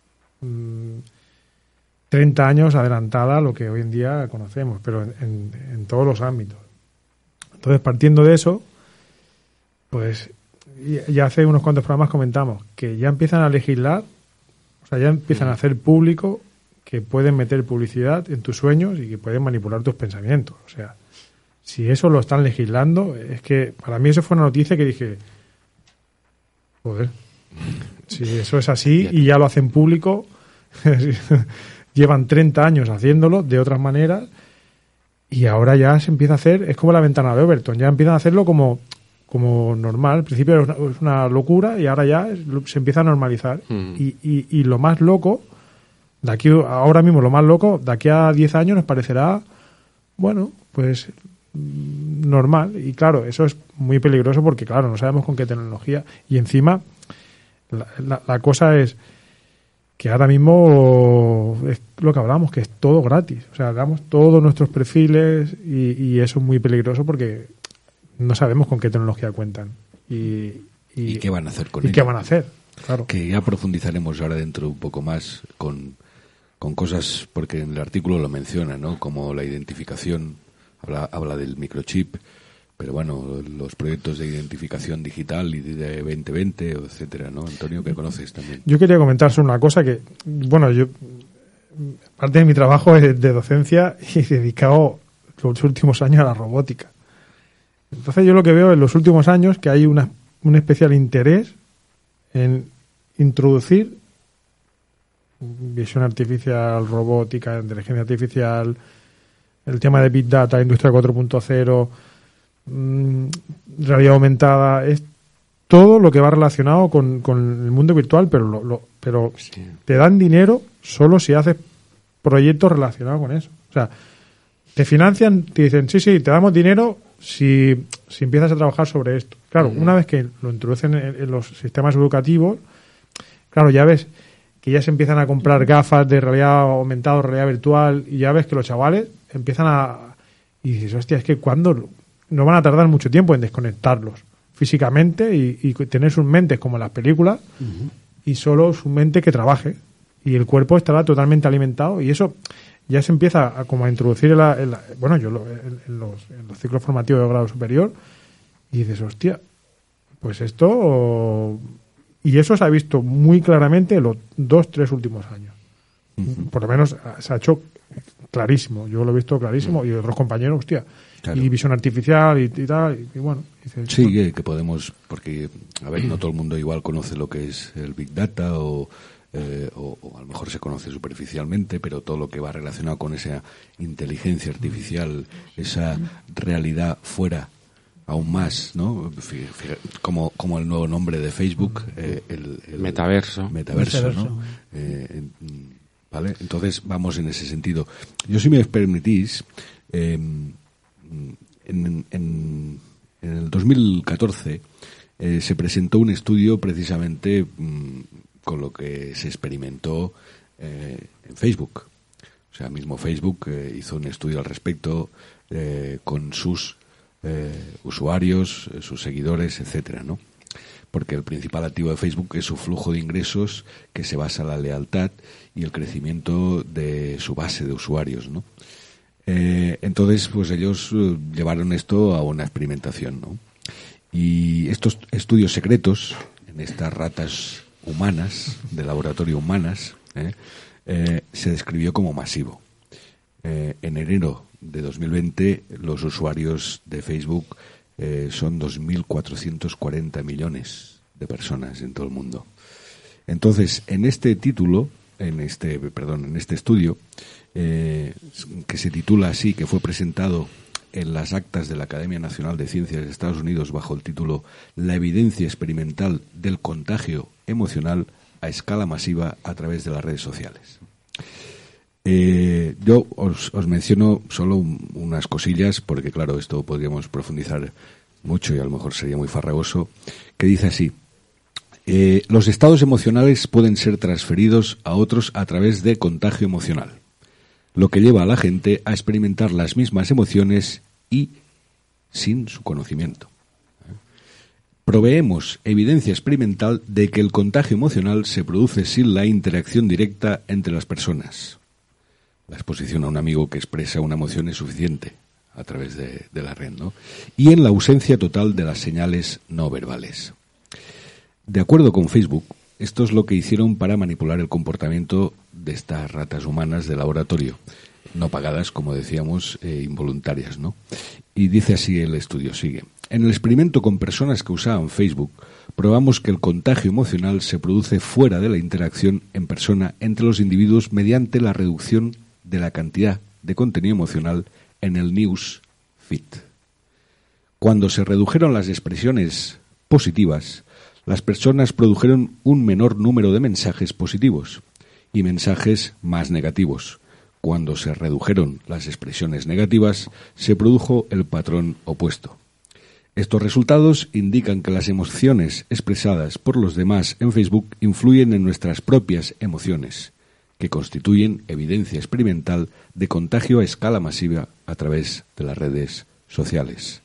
30 años adelantada a lo que hoy en día conocemos, pero en todos los ámbitos. Entonces, partiendo de eso, pues ya hace unos cuantos programas comentamos que ya empiezan a legislar, o sea, ya empiezan a hacer público que pueden meter publicidad en tus sueños y que pueden manipular tus pensamientos. O sea, si eso lo están legislando, es que para mí eso fue una noticia que dije, joder, si eso es así y ya lo hacen público, llevan 30 años haciéndolo de otras maneras y ahora ya se empieza a hacer, es como la ventana de Overton, ya empiezan a hacerlo como normal. Al principio es una locura y ahora ya se empieza a normalizar. Y lo más loco, de aquí ahora mismo lo más loco, de aquí a 10 años nos parecerá, bueno, pues normal. Y claro, eso es muy peligroso porque, claro, no sabemos con qué tecnología. Y encima, la cosa es que ahora mismo es lo que hablamos, que es todo gratis. O sea, damos todos nuestros perfiles y eso es muy peligroso porque no sabemos con qué tecnología cuentan. ¿Y qué van a hacer con ello? ¿Y qué van a hacer? Claro. Que ya profundizaremos ahora dentro un poco más con cosas, porque en el artículo lo menciona, ¿no? Como la identificación, habla del microchip, pero bueno, los proyectos de identificación digital y de 2020, etcétera, ¿no? Antonio, que conoces también. Yo quería comentar sobre una cosa que, bueno, yo parte de mi trabajo es de docencia y dedicado los últimos años a la robótica. Entonces yo lo que veo en los últimos años que hay un especial interés en introducir visión artificial, robótica, inteligencia artificial, el tema de Big Data, Industria 4.0, realidad aumentada, es todo lo que va relacionado con el mundo virtual, pero Sí. te dan dinero solo si haces proyectos relacionados con eso. O sea, te financian, te dicen, sí, te damos dinero si empiezas a trabajar sobre esto. Claro, una vez que lo introducen en los sistemas educativos, claro, ya ves que ya se empiezan a comprar gafas de realidad aumentada, realidad virtual, y ya ves que los chavales empiezan y dices, hostia, es que cuando no van a tardar mucho tiempo en desconectarlos físicamente y tener sus mentes como en las películas, y solo su mente que trabaje, y el cuerpo estará totalmente alimentado, y eso ya se empieza a introducir en los ciclos formativos de grado superior, y dices, hostia, pues esto... Y eso se ha visto muy claramente en los 2-3 últimos años. Por lo menos se ha hecho clarísimo. Yo lo he visto clarísimo. Y otros compañeros, hostia. Claro. Y visión artificial y tal. Y bueno. Dices, sí, que podemos... Porque, a ver, no todo el mundo igual conoce lo que es el Big Data o a lo mejor se conoce superficialmente, pero todo lo que va relacionado con esa inteligencia artificial, esa realidad fuera aún más, ¿no? Como el nuevo nombre de Facebook, el metaverso, ¿no? ¿Vale? Entonces vamos en ese sentido. Yo, si me permitís, en el 2014 se presentó un estudio precisamente con lo que se experimentó en Facebook. O sea, mismo Facebook hizo un estudio al respecto con sus usuarios, sus seguidores, etcétera, ¿no? Porque el principal activo de Facebook es su flujo de ingresos, que se basa en la lealtad y el crecimiento de su base de usuarios, ¿no? Entonces, pues ellos llevaron esto a una experimentación, ¿no? Y estos estudios secretos en estas ratas humanas, de laboratorio humanas, se describió como masivo. En enero de 2020 los usuarios de Facebook son 2.440 millones de personas en todo el mundo. Entonces, en este estudio, que se titula así, que fue presentado en las actas de la Academia Nacional de Ciencias de Estados Unidos bajo el título La evidencia experimental del contagio emocional a escala masiva a través de las redes sociales. Yo os menciono solo unas cosillas, porque claro, esto podríamos profundizar mucho y a lo mejor sería muy farragoso, que dice así: los estados emocionales pueden ser transferidos a otros a través de contagio emocional, lo que lleva a la gente a experimentar las mismas emociones y sin su conocimiento. Proveemos evidencia experimental de que el contagio emocional se produce sin la interacción directa entre las personas. La exposición a un amigo que expresa una emoción es suficiente a través de la red, ¿no? Y en la ausencia total de las señales no verbales. De acuerdo con Facebook, esto es lo que hicieron para manipular el comportamiento de estas ratas humanas de laboratorio, no pagadas, como decíamos, involuntarias, ¿no? Y dice así el estudio, sigue. En el experimento con personas que usaban Facebook, probamos que el contagio emocional se produce fuera de la interacción en persona entre los individuos mediante la reducción de la cantidad de contenido emocional en el news feed. Cuando se redujeron las expresiones positivas, las personas produjeron un menor número de mensajes positivos y mensajes más negativos. Cuando se redujeron las expresiones negativas, se produjo el patrón opuesto. Estos resultados indican que las emociones expresadas por los demás en Facebook influyen en nuestras propias emociones, que constituyen evidencia experimental de contagio a escala masiva a través de las redes sociales.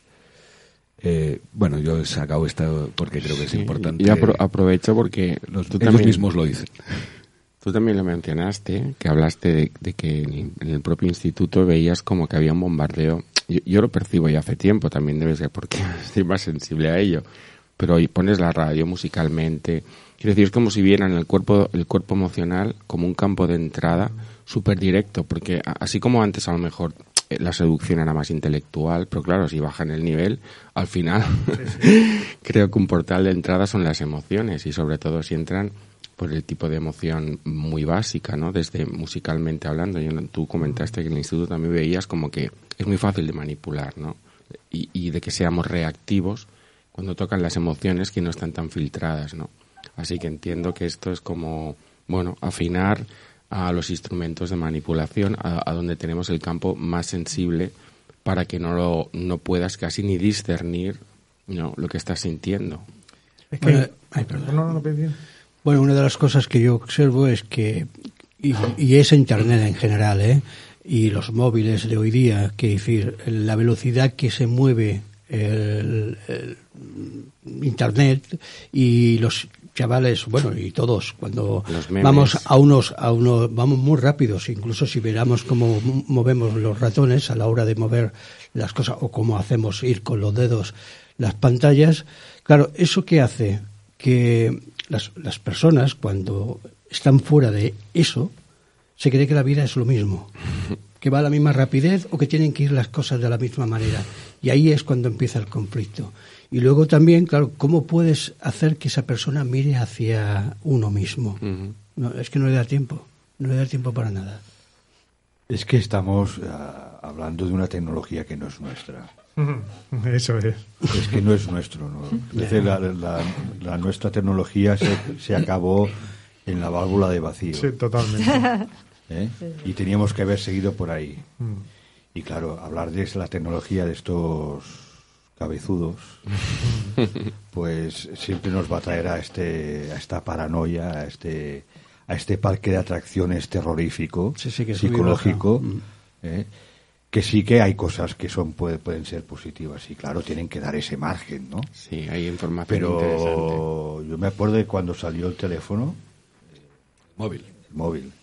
Bueno, yo he sacado esto porque creo que es importante. Y aprovecho porque ellos mismos lo dicen. Tú también lo mencionaste, que hablaste de que en el propio instituto veías como que había un bombardeo. Yo lo percibo ya hace tiempo, también debe ser porque estoy más sensible a ello. Pero hoy pones la radio musicalmente. Quiero decir, es como si vieran el cuerpo emocional como un campo de entrada súper directo, porque así como antes a lo mejor la seducción era más intelectual, pero claro, si bajan el nivel, al final creo que un portal de entrada son las emociones, y sobre todo si entran por el tipo de emoción muy básica, ¿no? Desde musicalmente hablando. Tú comentaste que en el instituto también veías como que es muy fácil de manipular, ¿no? Y de que seamos reactivos cuando tocan las emociones que no están tan filtradas, ¿no? Así que entiendo que esto es como, bueno, afinar a los instrumentos de manipulación a donde tenemos el campo más sensible para que no puedas casi ni discernir, ¿no?, lo que estás sintiendo. Es que... Bueno, una de las cosas que yo observo es que, y es Internet en general, y los móviles de hoy día, que decir, la velocidad que se mueve el Internet, y los chavales, bueno, y todos, cuando vamos vamos muy rápidos, incluso si miramos cómo movemos los ratones a la hora de mover las cosas, o cómo hacemos ir con los dedos las pantallas. Claro, ¿eso qué hace? Que las personas, cuando están fuera de eso, se cree que la vida es lo mismo, que va a la misma rapidez o que tienen que ir las cosas de la misma manera. Y ahí es cuando empieza el conflicto. Y luego también, claro, ¿cómo puedes hacer que esa persona mire hacia uno mismo? Uh-huh. No, es que no le da tiempo para nada. Es que estamos hablando de una tecnología que no es nuestra. Eso es. Es que no es nuestro, ¿no? Es decir, la nuestra tecnología se acabó en la válvula de vacío. Sí, totalmente. Y teníamos que haber seguido por ahí. Y claro, hablar de la tecnología de estos cabezudos, pues siempre nos va a traer a esta paranoia, a este parque de atracciones terrorífico, que psicológico, que sí que hay cosas que pueden ser positivas, y claro, tienen que dar ese margen, ¿no? Sí, hay información interesante. Pero yo me acuerdo de cuando salió el teléfono móvil. El móvil.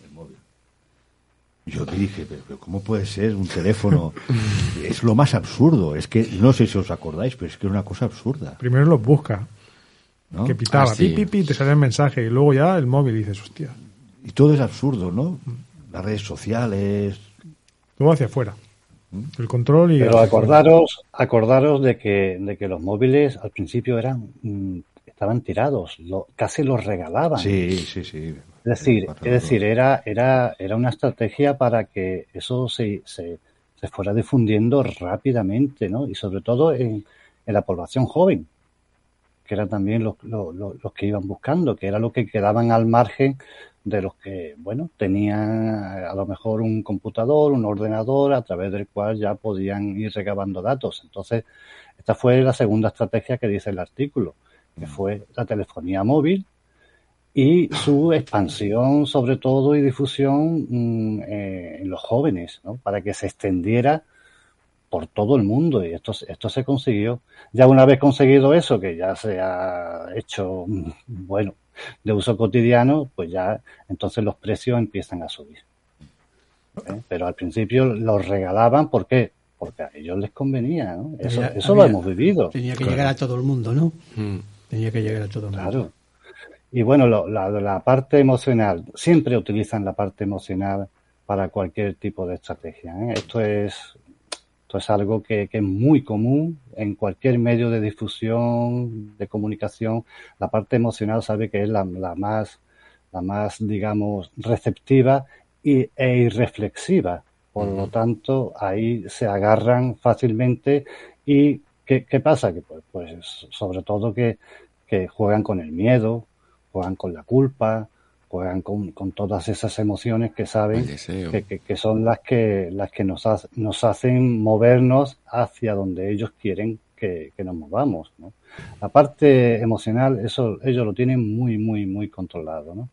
Yo dije, pero ¿cómo puede ser un teléfono? Es lo más absurdo. Es que, no sé si os acordáis, pero es que es una cosa absurda. Primero los busca, ¿no? Que pitaba, sí. pi, te sale el mensaje, y luego ya el móvil, y dices, hostia. Y todo es absurdo, ¿no? Las redes sociales. Todo hacia afuera. El control y... Pero acordaros de que los móviles al principio estaban tirados, casi los regalaban. Sí. Es decir, era una estrategia para que eso se fuera difundiendo rápidamente, ¿no? Y sobre todo en la población joven, que eran también los que iban buscando, que era lo que quedaban al margen de los que, bueno, tenían a lo mejor un computador, un ordenador, a través del cual ya podían ir recabando datos. Entonces, esta fue la segunda estrategia que dice el artículo, que fue la telefonía móvil y su expansión, sobre todo, y difusión en los jóvenes, ¿no? Para que se extendiera por todo el mundo, y esto se consiguió. Ya una vez conseguido eso, que ya se ha hecho, bueno, de uso cotidiano, pues ya entonces los precios empiezan a subir. Pero al principio los regalaban, ¿por qué? Porque a ellos les convenía, ¿no? Eso lo hemos vivido. Tenía que llegar a todo el mundo, ¿no? Tenía que llegar a todo el mundo. Claro. Y bueno, la parte emocional, siempre utilizan la parte emocional para cualquier tipo de estrategia, ¿eh? Esto es algo que es muy común en cualquier medio de difusión, de comunicación. La parte emocional sabe que es la más, digamos, receptiva e irreflexiva. Por lo tanto, ahí se agarran fácilmente. ¿Y qué pasa? Que pues sobre todo que juegan con el miedo, juegan con la culpa, juegan con todas esas emociones que saben que son las que nos hacen movernos hacia donde ellos quieren que nos movamos, ¿no? La parte emocional, eso ellos lo tienen muy, muy, muy controlado, ¿no?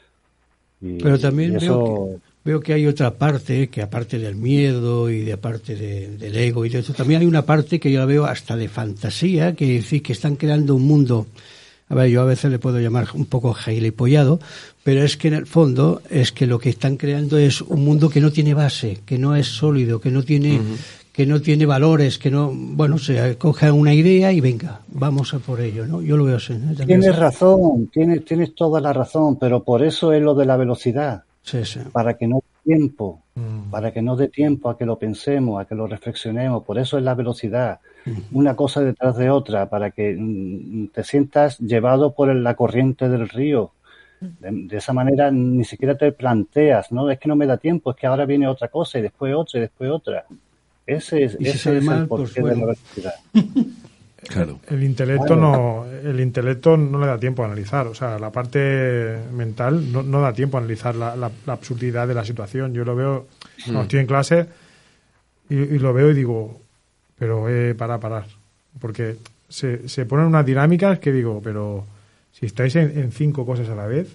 Pero también veo que hay otra parte, que aparte del miedo y de aparte del ego y de eso, también hay una parte que yo la veo hasta de fantasía, que decir que están creando un mundo. A ver, yo a veces le puedo llamar un poco gilipollado, pero es que en el fondo es que lo que están creando es un mundo que no tiene base, que no es sólido, que no tiene valores, que no, bueno, se coge una idea y venga, vamos a por ello, ¿no? Yo lo veo así, ¿no? Tienes razón, tienes toda la razón, pero por eso es lo de la velocidad. Sí. Para que no dé tiempo, para que no dé tiempo a que lo pensemos, a que lo reflexionemos. Por eso es la velocidad, una cosa detrás de otra, para que te sientas llevado por la corriente del río. De esa manera ni siquiera te planteas, no, es que no me da tiempo, es que ahora viene otra cosa y después otra y después otra. Ese es el porqué de la velocidad. Claro. El intelecto no le da tiempo a analizar. O sea, la parte mental no da tiempo a analizar la absurdidad de la situación. Yo lo veo, cuando estoy en clase y lo veo y digo, pero parar. Porque se ponen unas dinámicas que digo, pero si estáis en 5 cosas a la vez,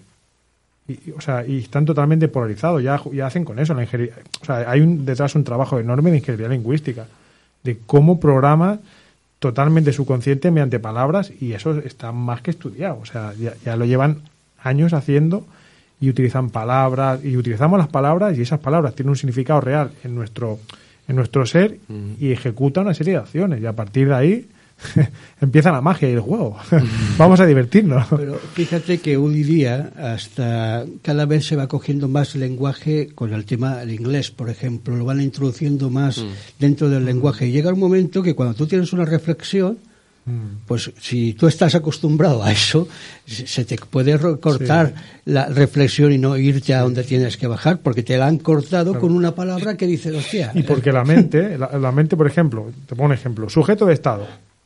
y están totalmente polarizados, ya hacen con eso la ingeniería. O sea, hay detrás un trabajo enorme de ingeniería lingüística, de cómo programa totalmente subconsciente mediante palabras, y eso está más que estudiado. O sea, ya lo llevan años haciendo y utilizan palabras, y utilizamos las palabras, y esas palabras tienen un significado real en nuestro ser y ejecutan una serie de acciones, y a partir de ahí empieza la magia y el juego. Vamos a divertirnos. Pero fíjate que hoy día hasta cada vez se va cogiendo más lenguaje con el tema del inglés, por ejemplo, lo van introduciendo más dentro del lenguaje, y llega un momento que cuando tú tienes una reflexión, pues si tú estás acostumbrado a eso, se te puede cortar la reflexión y no irte a donde tienes que bajar, porque te la han cortado con una palabra que dice, hostia. Y porque la mente, por ejemplo, te pongo un ejemplo, sujeto de Estado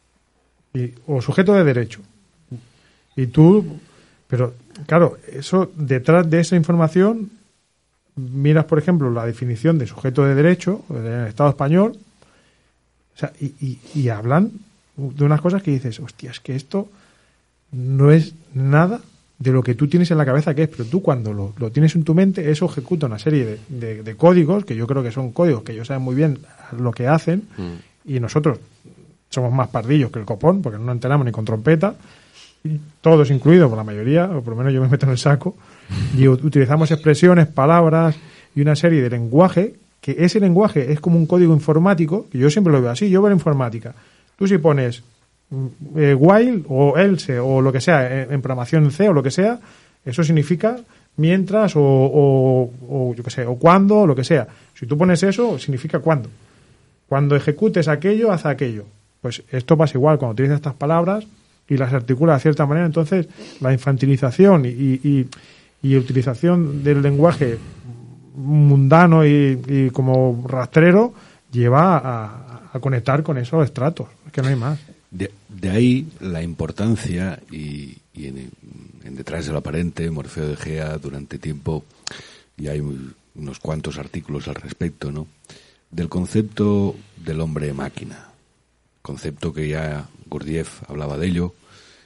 o sujeto de derecho. Y tú, pero claro, eso, detrás de esa información, miras, por ejemplo, la definición de sujeto de derecho en el Estado español, o sea, y hablan de unas cosas que dices, hostia, es que esto no es nada de lo que tú tienes en la cabeza que es, pero tú cuando lo tienes en tu mente, eso ejecuta una serie de códigos, que yo creo que son códigos que ellos saben muy bien lo que hacen, y nosotros somos más pardillos que el copón, porque no nos enteramos ni con trompeta, y todos incluidos, por la mayoría, o por lo menos yo me meto en el saco, y utilizamos expresiones, palabras y una serie de lenguaje, que ese lenguaje es como un código informático, que yo siempre lo veo así, yo veo la informática. Tú si pones while o else o lo que sea, en programación C o lo que sea, eso significa mientras o yo qué sé, o cuando o lo que sea. Si tú pones eso, significa cuándo. Cuando ejecutes aquello, haz aquello. Pues esto pasa igual, cuando utilizas estas palabras y las articulas de cierta manera, entonces la infantilización y utilización del lenguaje mundano y como rastrero lleva a conectar con esos estratos, es que no hay más. De ahí la importancia y en Detrás del Aparente, Morfeo de Gea, durante tiempo, y hay unos cuantos artículos al respecto, ¿no?, del concepto del hombre-máquina. Concepto que ya Gurdjieff hablaba de ello.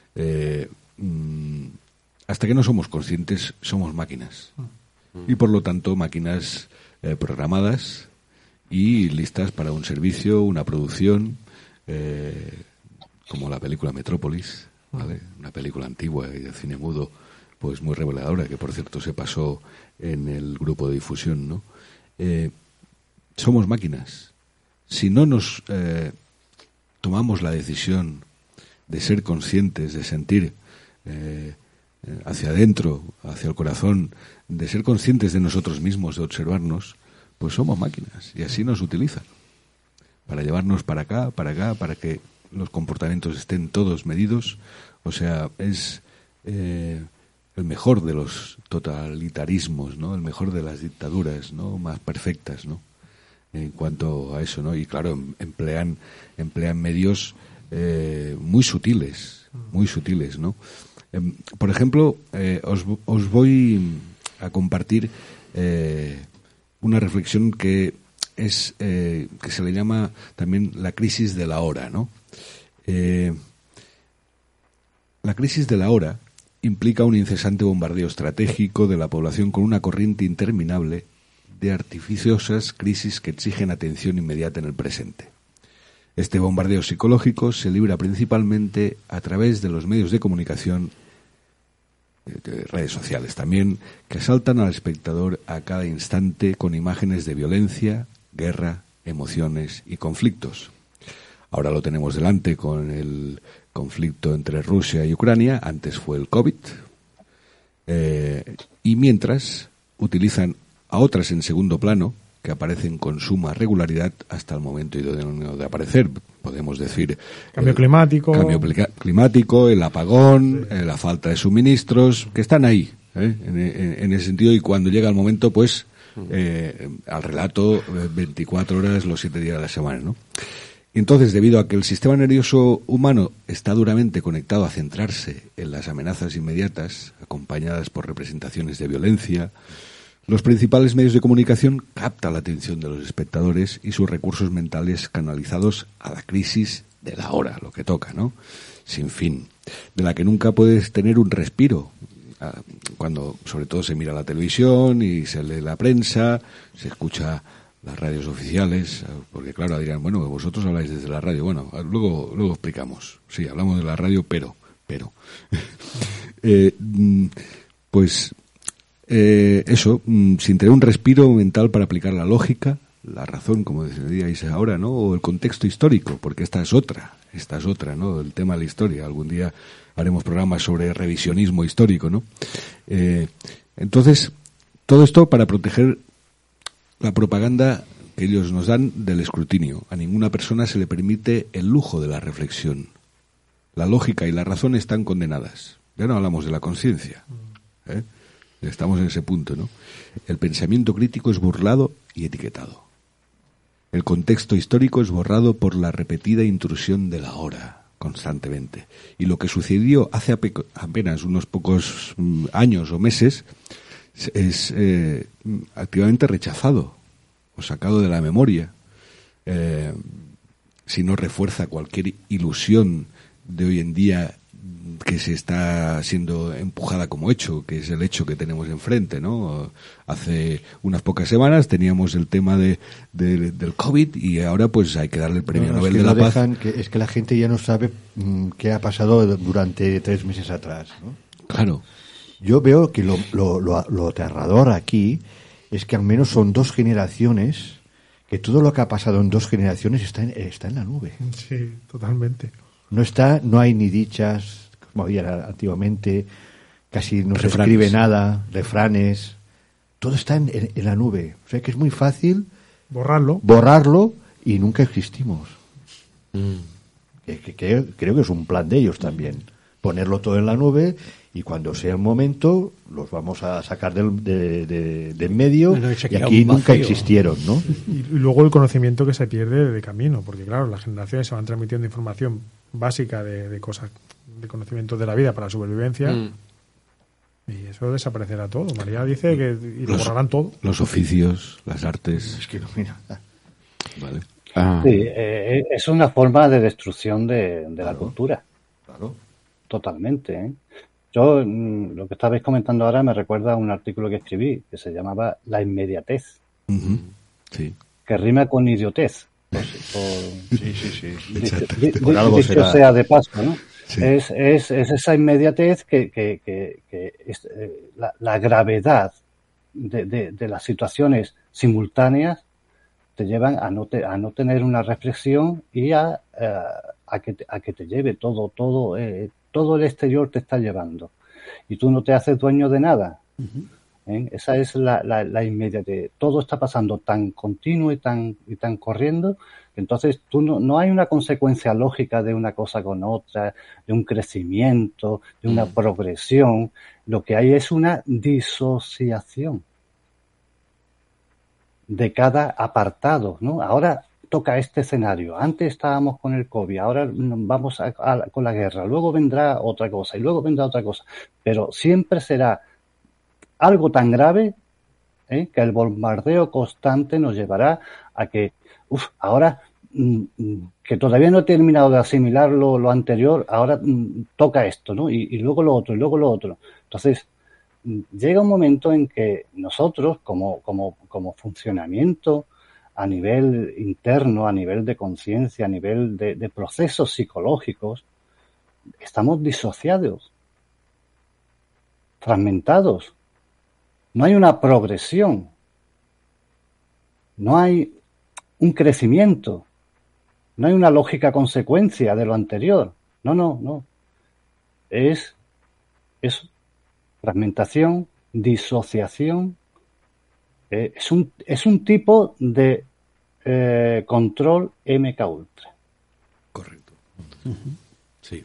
Hasta que no somos conscientes, somos máquinas. Y por lo tanto, máquinas programadas y listas para un servicio, una producción, como la película Metrópolis, ¿vale? Una película antigua y de cine mudo, pues muy reveladora, que por cierto se pasó en el grupo de difusión, ¿no? Somos máquinas. Si no nos tomamos la decisión de ser conscientes, de sentir hacia adentro, hacia el corazón, de ser conscientes de nosotros mismos, de observarnos, pues somos máquinas y así nos utilizan para llevarnos para acá, para que los comportamientos estén todos medidos. O sea, es el mejor de los totalitarismos, ¿no?, el mejor de las dictaduras, ¿no?, más perfectas, ¿no?, en cuanto a eso, ¿no? Y claro, emplean medios muy sutiles, ¿no? Por ejemplo, os voy a compartir una reflexión que es que se le llama también la crisis de la hora, ¿no? La crisis de la hora implica un incesante bombardeo estratégico de la población con una corriente interminable de artificiosas crisis que exigen atención inmediata en el presente. Este bombardeo psicológico se libra principalmente a través de los medios de comunicación, de redes sociales también, que asaltan al espectador a cada instante con imágenes de violencia, guerra, emociones y conflictos. Ahora lo tenemos delante con el conflicto entre Rusia y Ucrania, antes fue el COVID, y mientras utilizan a otras en segundo plano, que aparecen con suma regularidad hasta el momento idóneo de aparecer. Podemos decir cambio climático, el apagón, la falta de suministros, que están ahí, en ese sentido, y cuando llega el momento, pues al relato 24 horas los 7 días de la semana, ¿no? Entonces, debido a que el sistema nervioso humano está duramente conectado a centrarse en las amenazas inmediatas, acompañadas por representaciones de violencia, los principales medios de comunicación captan la atención de los espectadores y sus recursos mentales canalizados a la crisis de la hora, lo que toca, ¿no? Sin fin, de la que nunca puedes tener un respiro, cuando sobre todo se mira la televisión y se lee la prensa, se escucha las radios oficiales, porque claro, dirán, bueno, vosotros habláis desde la radio. Bueno, luego explicamos. Sí, hablamos de la radio, pero. Eso, sin tener un respiro mental para aplicar la lógica, la razón, como decíais ahora, ¿no? O el contexto histórico, porque esta es otra, ¿no? El tema de la historia. Algún día haremos programas sobre revisionismo histórico, ¿no? Entonces, todo esto para proteger la propaganda que ellos nos dan del escrutinio. A ninguna persona se le permite el lujo de la reflexión. La lógica y la razón están condenadas. Ya no hablamos de la conciencia. Estamos en ese punto, ¿no? El pensamiento crítico es burlado y etiquetado. El contexto histórico es borrado por la repetida intrusión de la hora, constantemente. Y lo que sucedió hace apenas unos pocos años o meses es activamente rechazado o sacado de la memoria, si no refuerza cualquier ilusión de hoy en día que se está siendo empujada como hecho, que es el hecho que tenemos enfrente, ¿no? Hace unas pocas semanas teníamos el tema del COVID y ahora pues hay que darle el premio Nobel de la Paz. Es que la gente ya no sabe qué ha pasado durante 3 meses atrás, ¿no? Claro. Yo veo que lo aterrador aquí es que al menos son 2 generaciones, que todo lo que ha pasado en 2 generaciones está en la nube. Sí, totalmente. No hay ni dichas, como había antiguamente, casi no se escribe nada, refranes, todo está en la nube. O sea que es muy fácil borrarlo y nunca existimos. Creo que es un plan de ellos también, ponerlo todo en la nube. Y cuando sea el momento, los vamos a sacar de medio y aquí nunca existieron, ¿no? Y luego el conocimiento que se pierde de camino, porque claro, las generaciones se van transmitiendo información básica de cosas, de conocimientos de la vida para la supervivencia, y eso desaparecerá todo. María dice que lo borrarán todo. Los oficios, las artes. Es que no, mira. Vale. Sí, es una forma de destrucción de la cultura. Claro. Totalmente, ¿eh? Yo, lo que estabais comentando ahora me recuerda a un artículo que escribí que se llamaba La inmediatez. Sí. Que rima con idiotez. Sí. Por algo será. Sea de paso, ¿no? Sí. Es esa inmediatez que es, la gravedad de las situaciones simultáneas te llevan a no tener una reflexión y a que te lleve todo el exterior te está llevando y tú no te haces dueño de nada. Esa es la inmediatez. Todo está pasando tan continuo y tan corriendo que entonces tú no hay una consecuencia lógica de una cosa con otra, de un crecimiento, de una progresión. Lo que hay es una disociación de cada apartado, ¿no? Ahora toca este escenario. Antes estábamos con el COVID, ahora vamos con la guerra, luego vendrá otra cosa y luego vendrá otra cosa. Pero siempre será algo tan grave que el bombardeo constante nos llevará a que, ahora que todavía no he terminado de asimilar lo anterior, ahora toca esto, ¿no? Y luego lo otro, y luego lo otro. Entonces, llega un momento en que nosotros, como funcionamiento a nivel interno, a nivel de conciencia, a nivel de procesos psicológicos, estamos disociados, fragmentados. No hay una progresión, no hay un crecimiento, no hay una lógica consecuencia de lo anterior. No. Es fragmentación, disociación. Es un tipo de control MKUltra. Correcto. Sí.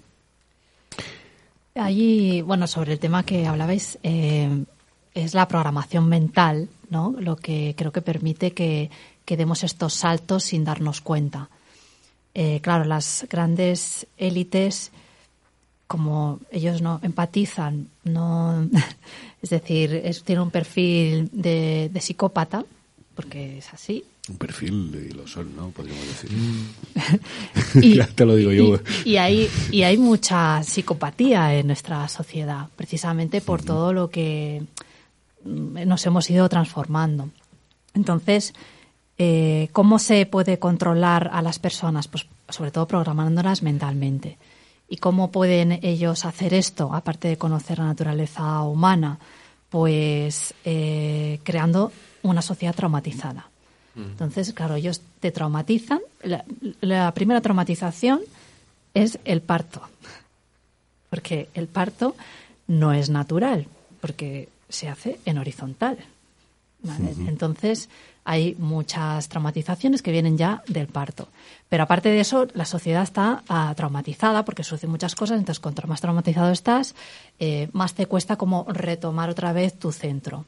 Allí, bueno, sobre el tema que hablabais, es la programación mental, ¿no? Lo que creo que permite que demos estos saltos sin darnos cuenta. claro, las grandes élites, como ellos no empatizan, no, es decir, tienen un perfil de psicópata, porque es así. Un perfil, y lo son, ¿no? Podríamos decir. Ya te lo digo yo. Y hay mucha psicopatía en nuestra sociedad, precisamente por todo lo que nos hemos ido transformando. Entonces, ¿cómo se puede controlar a las personas? Pues sobre todo programándolas mentalmente. ¿Y cómo pueden ellos hacer esto, aparte de conocer la naturaleza humana? Pues creando una sociedad traumatizada. Entonces, claro, ellos te traumatizan. La primera traumatización es el parto. Porque el parto no es natural, porque se hace en horizontal, ¿vale? Entonces, hay muchas traumatizaciones que vienen ya del parto. Pero aparte de eso, la sociedad está traumatizada porque suceden muchas cosas. Entonces, cuanto más traumatizado estás, más te cuesta como retomar otra vez tu centro.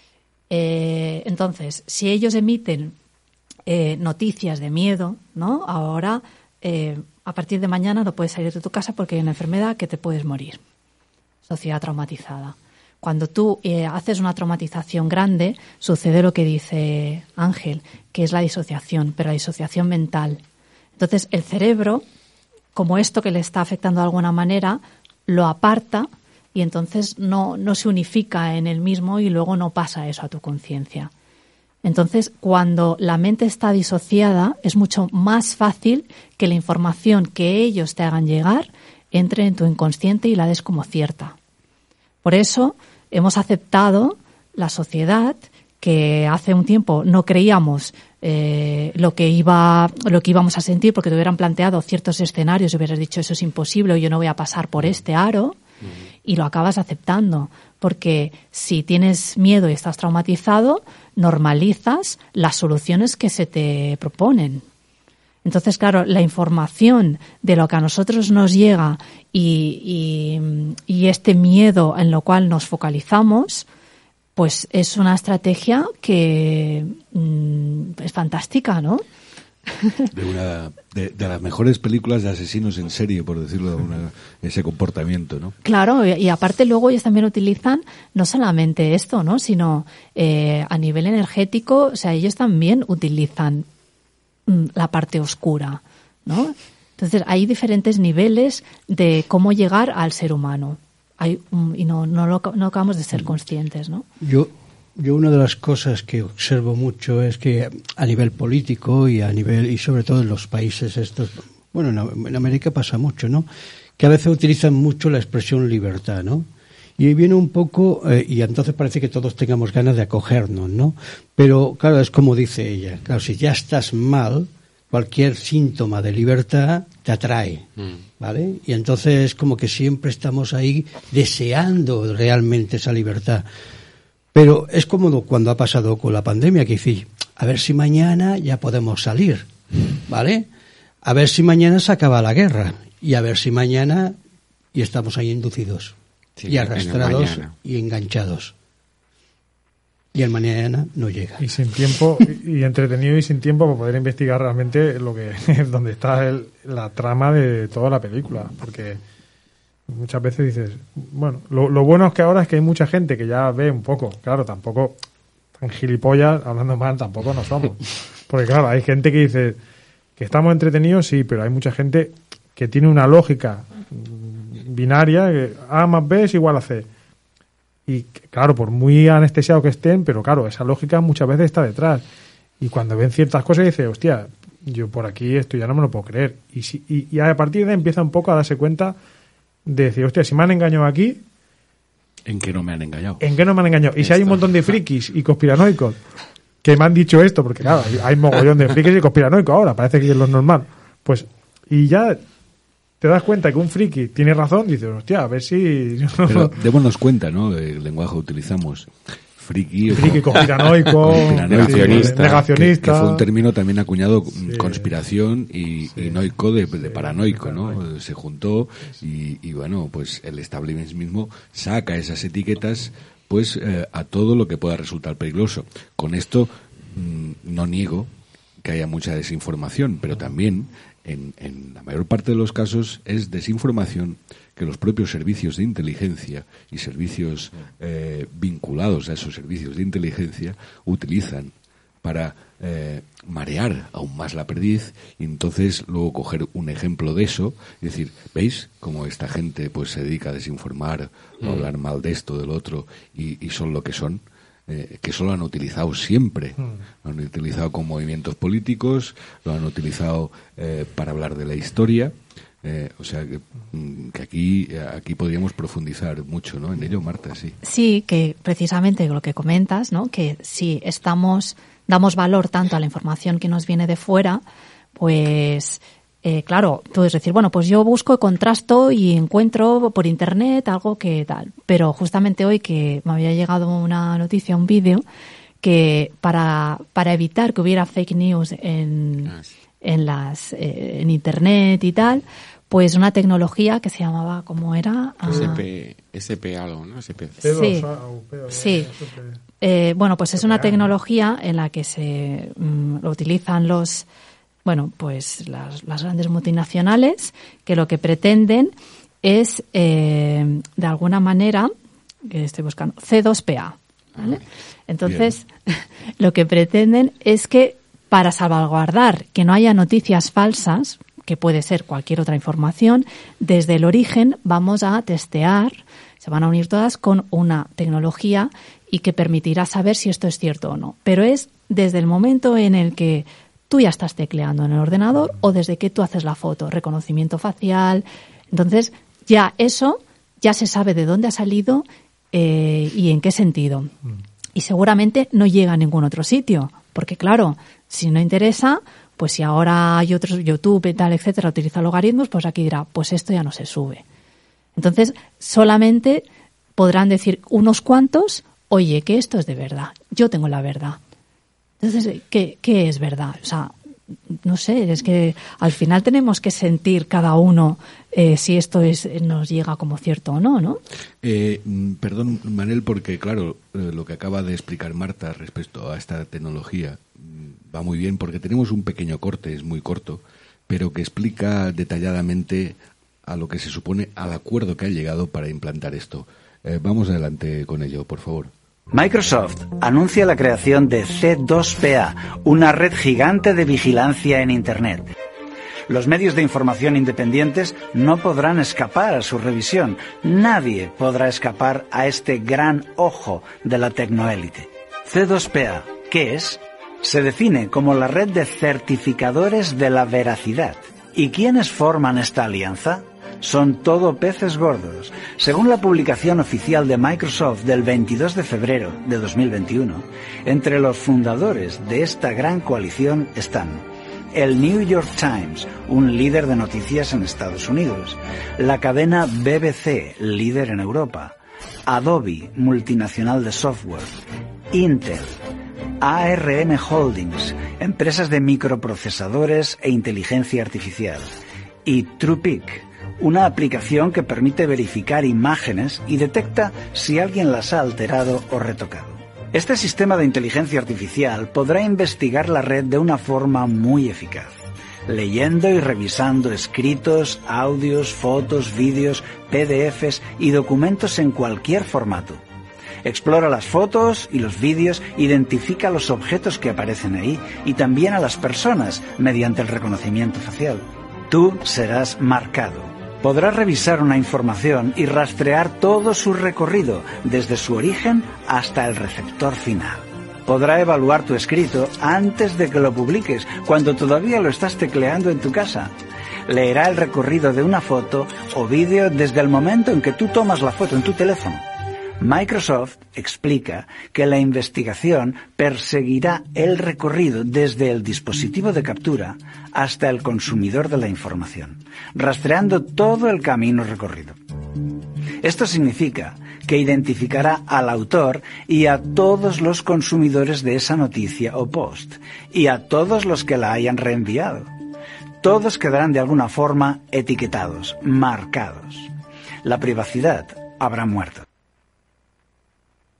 Entonces, si ellos emiten noticias de miedo, ¿no? Ahora, a partir de mañana no puedes salir de tu casa porque hay una enfermedad que te puedes morir. Sociedad traumatizada. Cuando tú haces una traumatización grande, sucede lo que dice Ángel, que es la disociación, pero la disociación mental. Entonces, el cerebro, como esto que le está afectando de alguna manera, lo aparta y entonces no se unifica en él mismo y luego no pasa eso a tu conciencia. Entonces, cuando la mente está disociada, es mucho más fácil que la información que ellos te hagan llegar entre en tu inconsciente y la des como cierta. Por eso hemos aceptado la sociedad que hace un tiempo no creíamos lo que íbamos a sentir porque te hubieran planteado ciertos escenarios y hubieras dicho eso es imposible o yo no voy a pasar por este aro, y lo acabas aceptando porque si tienes miedo y estás traumatizado, normalizas las soluciones que se te proponen. Entonces, claro, la información de lo que a nosotros nos llega y este miedo en lo cual nos focalizamos, pues es una estrategia que es fantástica, ¿no? De las mejores películas de asesinos en serie, por decirlo de ese comportamiento, ¿no? Claro, y aparte luego ellos también utilizan no solamente esto, ¿no? Sino a nivel energético, o sea, ellos también utilizan la parte oscura, ¿no? Entonces hay diferentes niveles de cómo llegar al ser humano. No acabamos de ser conscientes, ¿no? Yo una de las cosas que observo mucho es que a nivel político y sobre todo en los países estos, bueno, en América pasa mucho, ¿no? Que a veces utilizan mucho la expresión libertad, ¿no? Y viene un poco, y entonces parece que todos tengamos ganas de acogernos, ¿no? Pero claro, es como dice ella, claro, si ya estás mal, cualquier síntoma de libertad te atrae, ¿vale? Y entonces como que siempre estamos ahí deseando realmente esa libertad. Pero es como cuando ha pasado con la pandemia, que dices, a ver si mañana ya podemos salir, ¿vale? A ver si mañana se acaba la guerra, y a ver si mañana y estamos ahí inducidos, sí, y arrastrados y enganchados. Y el mañana no llega. Y sin tiempo, y entretenido y sin tiempo para poder investigar realmente lo que donde está la trama de toda la película, porque muchas veces dices, bueno, lo bueno es que ahora es que hay mucha gente que ya ve un poco, claro, tampoco tan gilipollas, hablando mal, tampoco no somos. Porque claro, hay gente que dice que estamos entretenidos, sí, pero hay mucha gente que tiene una lógica binaria, que A más B es igual a C. Y claro, por muy anestesiados que estén, pero claro, esa lógica muchas veces está detrás. Y cuando ven ciertas cosas dice, hostia, yo por aquí esto ya no me lo puedo creer. Y a partir de ahí empieza un poco a darse cuenta de decir, hostia, si me han engañado aquí... ¿En qué no me han engañado? ¿En qué no me han engañado? Y si hay un montón de frikis y conspiranoicos que me han dicho esto, porque claro, hay mogollón de frikis y conspiranoicos ahora, parece que es lo normal. Pues, y ya te das cuenta que un friki tiene razón, dices, hostia, a ver si... Pero démonos cuenta, ¿no?, del lenguaje que utilizamos. Friki, conspiranoico, negacionista. Que fue un término también acuñado, sí, conspiración y noico de paranoico, ¿no? Se juntó y bueno, pues el establishment mismo saca esas etiquetas pues a todo lo que pueda resultar peligroso. Con esto no niego que haya mucha desinformación, pero también en la mayor parte de los casos es desinformación que los propios servicios de inteligencia y servicios vinculados a esos servicios de inteligencia utilizan para marear aún más la perdiz, y entonces luego coger un ejemplo de eso y decir, ¿veis cómo esta gente pues se dedica a desinformar, a hablar mal de esto, del otro, y son lo que son? Que eso lo han utilizado siempre. Lo han utilizado con movimientos políticos, lo han utilizado para hablar de la historia. O sea, que aquí podríamos profundizar mucho, ¿no? En ello, Marta, sí. Sí, que precisamente lo que comentas, ¿no? Que si damos valor tanto a la información que nos viene de fuera, pues claro, puedes decir, bueno, pues yo busco, contrasto y encuentro por internet algo que tal. Pero justamente hoy que me había llegado una noticia, un vídeo, que para evitar que hubiera fake news en internet y tal, pues una tecnología que se llamaba, ¿cómo era? SP algo, ¿no? SP. Sí. Bueno, pues es una tecnología en la que lo utilizan las grandes multinacionales, que lo que pretenden es, de alguna manera, que estoy buscando, C2PA, ¿vale? Entonces, lo que pretenden es que para salvaguardar que no haya noticias falsas, que puede ser cualquier otra información, desde el origen vamos a testear, se van a unir todas con una tecnología y que permitirá saber si esto es cierto o no. Pero es desde el momento en el que tú ya estás tecleando en el ordenador o desde que tú haces la foto, reconocimiento facial. Entonces, ya se sabe de dónde ha salido y en qué sentido. Y seguramente no llega a ningún otro sitio, porque claro, si no interesa, pues si ahora hay otros, YouTube y tal, etcétera, utiliza logaritmos, pues aquí dirá, pues esto ya no se sube. Entonces, solamente podrán decir unos cuantos, oye, que esto es de verdad, yo tengo la verdad. Entonces, ¿qué es verdad? O sea, no sé, es que al final tenemos que sentir cada uno si esto nos llega como cierto o no, ¿no? Perdón, Manel, porque claro, lo que acaba de explicar Marta respecto a esta tecnología va muy bien, porque tenemos un pequeño corte, es muy corto, pero que explica detalladamente a lo que se supone, al acuerdo que ha llegado para implantar esto. Vamos adelante con ello, por favor. Microsoft anuncia la creación de C2PA, una red gigante de vigilancia en Internet. Los medios de información independientes no podrán escapar a su revisión. Nadie podrá escapar a este gran ojo de la tecnoélite. C2PA, ¿qué es? Se define como la red de certificadores de la veracidad. ¿Y quiénes forman esta alianza? Son todo peces gordos. Según la publicación oficial de Microsoft del 22 de febrero de 2021, entre los fundadores de esta gran coalición están el New York Times, un líder de noticias en Estados Unidos, la cadena BBC, líder en Europa, Adobe, multinacional de software, Intel, ARM Holdings, empresas de microprocesadores e inteligencia artificial, y TruePic, una aplicación que permite verificar imágenes y detecta si alguien las ha alterado o retocado. Este sistema de inteligencia artificial podrá investigar la red de una forma muy eficaz, leyendo y revisando escritos, audios, fotos, vídeos, PDFs y documentos en cualquier formato. Explora las fotos y los vídeos, identifica los objetos que aparecen ahí y también a las personas mediante el reconocimiento facial. Tú serás marcado. Podrás revisar una información y rastrear todo su recorrido, desde su origen hasta el receptor final. Podrá evaluar tu escrito antes de que lo publiques, cuando todavía lo estás tecleando en tu casa. Leerá el recorrido de una foto o vídeo desde el momento en que tú tomas la foto en tu teléfono. Microsoft explica que la investigación perseguirá el recorrido desde el dispositivo de captura hasta el consumidor de la información, rastreando todo el camino recorrido. Esto significa que identificará al autor y a todos los consumidores de esa noticia o post, y a todos los que la hayan reenviado. Todos quedarán de alguna forma etiquetados, marcados. La privacidad habrá muerto. Bueno,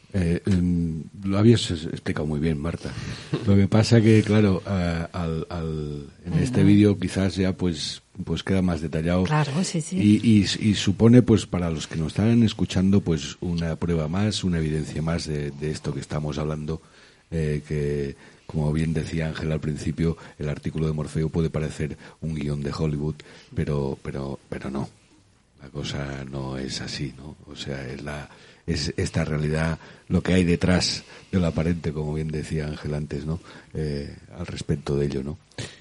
Lo habías explicado muy bien, Marta. Lo que pasa que, claro, en este vídeo quizás ya pues queda más detallado. Claro, sí. Y supone, pues, para los que nos están escuchando, pues una prueba más, una evidencia más de esto que estamos hablando, que, como bien decía Ángel al principio, el artículo de Morfeo puede parecer un guión de Hollywood, pero no. La cosa no es así, ¿no? O sea, es esta realidad lo que hay detrás de lo aparente, como bien decía Ángel antes, ¿no? Al respecto de ello, ¿no?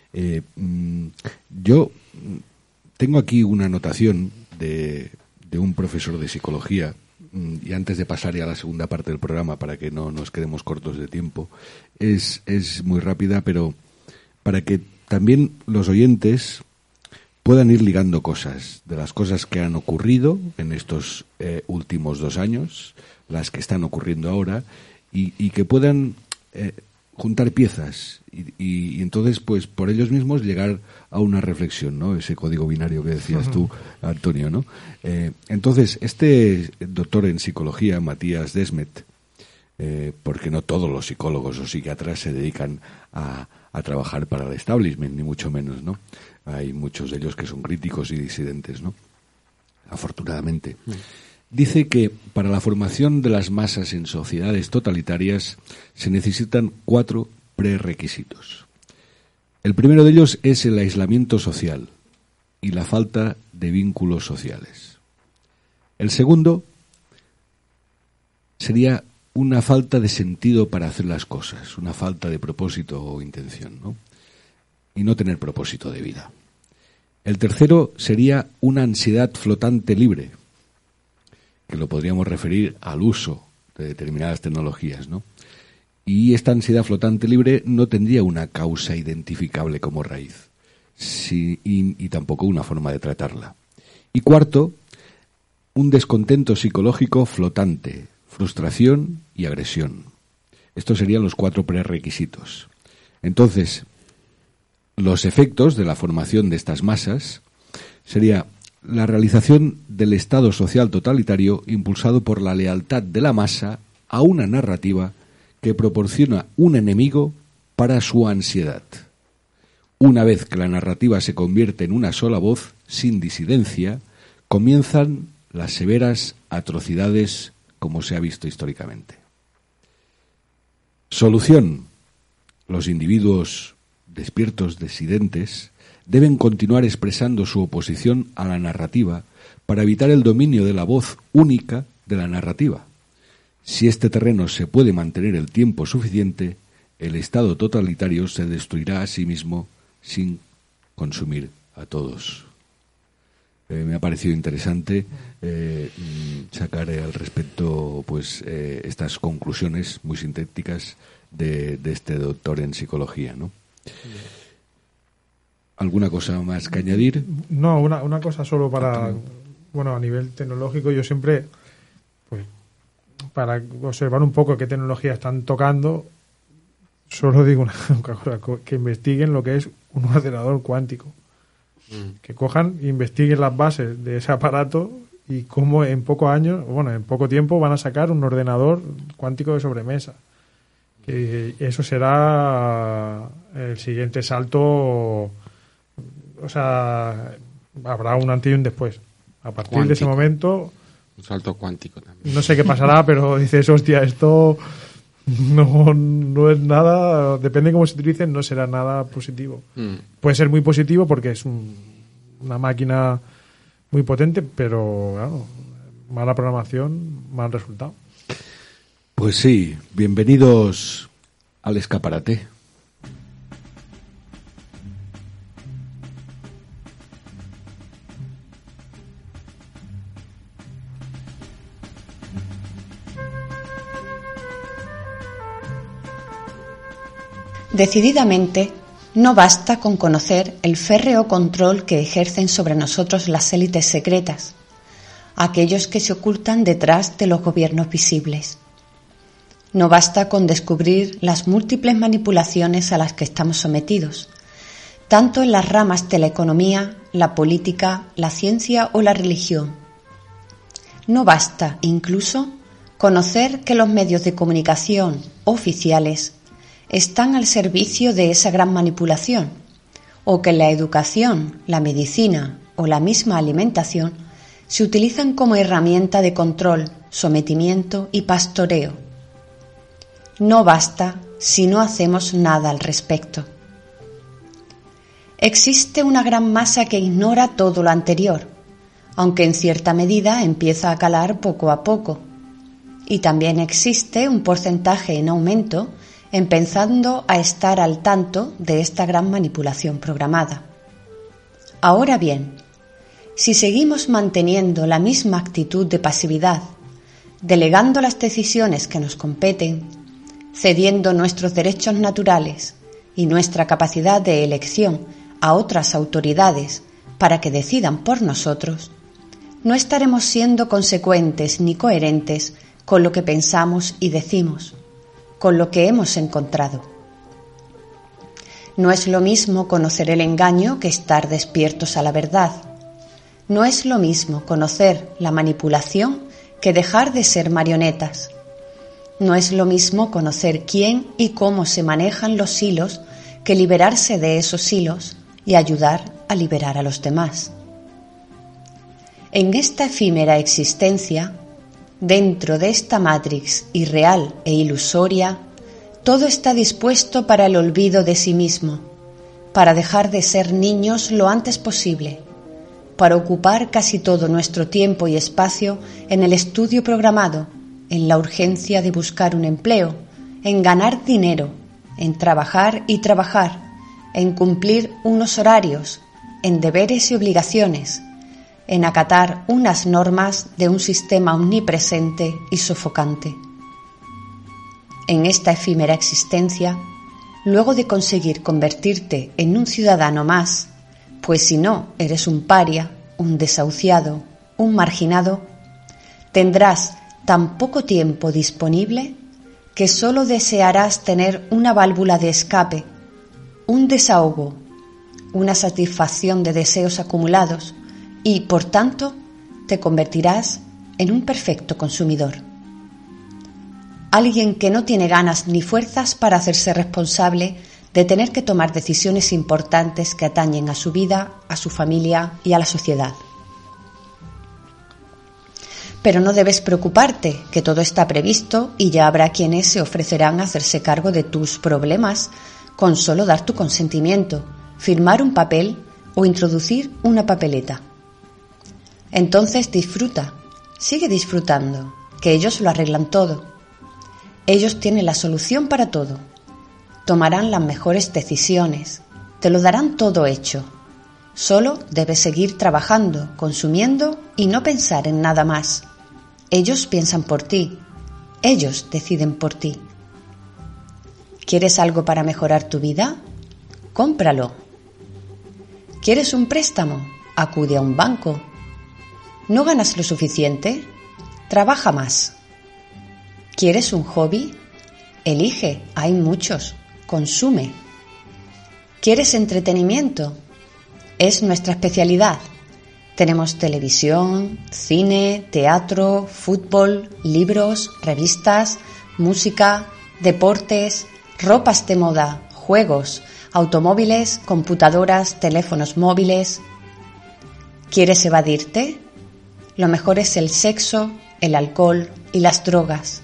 Yo tengo aquí una anotación de un profesor de psicología, y antes de pasar ya a la segunda parte del programa, para que no nos quedemos cortos de tiempo, es muy rápida, pero para que también los oyentes puedan ir ligando cosas, de las cosas que han ocurrido en estos últimos 2 años, las que están ocurriendo ahora, y que puedan juntar piezas y entonces, pues, por ellos mismos llegar a una reflexión, ¿no? Ese código binario que decías tú, Antonio, ¿no? Entonces, este doctor en psicología, Matías Desmet, porque no todos los psicólogos o psiquiatras se dedican a trabajar para el establishment, ni mucho menos, ¿no? Hay muchos de ellos que son críticos y disidentes, ¿no? Afortunadamente. Dice que para la formación de las masas en sociedades totalitarias se necesitan 4 prerequisitos. El primero de ellos es el aislamiento social y la falta de vínculos sociales. El segundo sería una falta de sentido para hacer las cosas, una falta de propósito o intención, ¿no? Y no tener propósito de vida. El tercero sería una ansiedad flotante libre, que lo podríamos referir al uso de determinadas tecnologías, ¿no? Y esta ansiedad flotante libre no tendría una causa identificable como raíz, y tampoco una forma de tratarla. Y cuarto, un descontento psicológico flotante, frustración y agresión. Estos serían los 4 prerequisitos. Entonces, los efectos de la formación de estas masas sería la realización del Estado social totalitario impulsado por la lealtad de la masa a una narrativa que proporciona un enemigo para su ansiedad. Una vez que la narrativa se convierte en una sola voz, sin disidencia, comienzan las severas atrocidades como se ha visto históricamente. Solución. Los individuos despiertos disidentes deben continuar expresando su oposición a la narrativa para evitar el dominio de la voz única de la narrativa. Si este terreno se puede mantener el tiempo suficiente, el Estado totalitario se destruirá a sí mismo sin consumir a todos. Me ha parecido interesante sacar al respecto pues estas conclusiones muy sintéticas de este doctor en psicología, ¿no? ¿Alguna cosa más que añadir? No, una cosa solo para, bueno, a nivel tecnológico, yo siempre, pues, para observar un poco qué tecnología están tocando, solo digo una cosa, que investiguen lo que es un ordenador cuántico. Que cojan e investiguen las bases de ese aparato y cómo en pocos años, bueno, en poco tiempo van a sacar un ordenador cuántico de sobremesa. Que eso será el siguiente salto, o sea, habrá un antes y un después. A partir cuántico. De ese momento... Un salto cuántico también. No sé qué pasará, pero dices, hostia, esto no es nada, depende de cómo se utilicen, no será nada positivo. Puede ser muy positivo porque es una máquina muy potente, pero claro, mala programación, mal resultado. Pues sí, bienvenidos al escaparate. Decididamente, no basta con conocer el férreo control que ejercen sobre nosotros las élites secretas, aquellos que se ocultan detrás de los gobiernos visibles. No basta con descubrir las múltiples manipulaciones a las que estamos sometidos, tanto en las ramas de la economía, la política, la ciencia o la religión. No basta, incluso, Conocer que los medios de comunicación oficiales están al servicio de esa gran manipulación, o que la educación, la medicina o la misma alimentación se utilizan como herramienta de control, sometimiento y pastoreo. No basta si no hacemos nada al respecto. Existe una gran masa que ignora todo lo anterior, aunque en cierta medida empieza a calar poco a poco. Y también existe un porcentaje en aumento empezando a estar al tanto de esta gran manipulación programada. Ahora bien, si seguimos manteniendo la misma actitud de pasividad, delegando las decisiones que nos competen, cediendo nuestros derechos naturales y nuestra capacidad de elección a otras autoridades para que decidan por nosotros, no estaremos siendo consecuentes ni coherentes con lo que pensamos y decimos, con lo que hemos encontrado. No es lo mismo conocer el engaño que estar despiertos a la verdad. No es lo mismo conocer la manipulación que dejar de ser marionetas. No es lo mismo conocer quién y cómo se manejan los hilos que liberarse de esos hilos y ayudar a liberar a los demás. En esta efímera existencia, dentro de esta matrix irreal e ilusoria, todo está dispuesto para el olvido de sí mismo, para dejar de ser niños lo antes posible, para ocupar casi todo nuestro tiempo y espacio en el estudio programado, en la urgencia de buscar un empleo, en ganar dinero, en trabajar y trabajar, en cumplir unos horarios, en deberes y obligaciones, en acatar unas normas de un sistema omnipresente y sofocante. En esta efímera existencia, luego de conseguir convertirte en un ciudadano más, pues si no eres un paria, un desahuciado, un marginado, tendrás tan poco tiempo disponible que solo desearás tener una válvula de escape, un desahogo, una satisfacción de deseos acumulados y, por tanto, te convertirás en un perfecto consumidor. Alguien que no tiene ganas ni fuerzas para hacerse responsable de tener que tomar decisiones importantes que atañen a su vida, a su familia y a la sociedad. Pero no debes preocuparte, que todo está previsto y ya habrá quienes se ofrecerán a hacerse cargo de tus problemas con solo dar tu consentimiento, firmar un papel o introducir una papeleta. Entonces disfruta, sigue disfrutando, que ellos lo arreglan todo. Ellos tienen la solución para todo. Tomarán las mejores decisiones, te lo darán todo hecho. Solo debes seguir trabajando, consumiendo y no pensar en nada más. Ellos piensan por ti, ellos deciden por ti. ¿Quieres algo para mejorar tu vida? Cómpralo. ¿Quieres un préstamo? Acude a un banco. ¿No ganas lo suficiente? Trabaja más. ¿Quieres un hobby? Elige, hay muchos. Consume. ¿Quieres entretenimiento? Es nuestra especialidad. Tenemos televisión, cine, teatro, fútbol, libros, revistas, música, deportes, ropas de moda, juegos, automóviles, computadoras, teléfonos móviles. ¿Quieres evadirte? Lo mejor es el sexo, el alcohol y las drogas.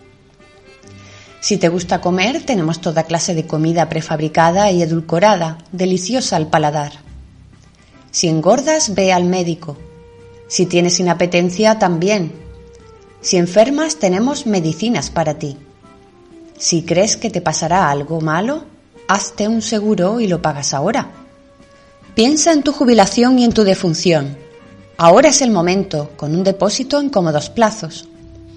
Si te gusta comer, tenemos toda clase de comida prefabricada y edulcorada, deliciosa al paladar. Si engordas, ve al médico. Si tienes inapetencia, también. Si enfermas, tenemos medicinas para ti. Si crees que te pasará algo malo, hazte un seguro y lo pagas ahora. Piensa en tu jubilación y en tu defunción. Ahora es el momento, con un depósito en cómodos plazos.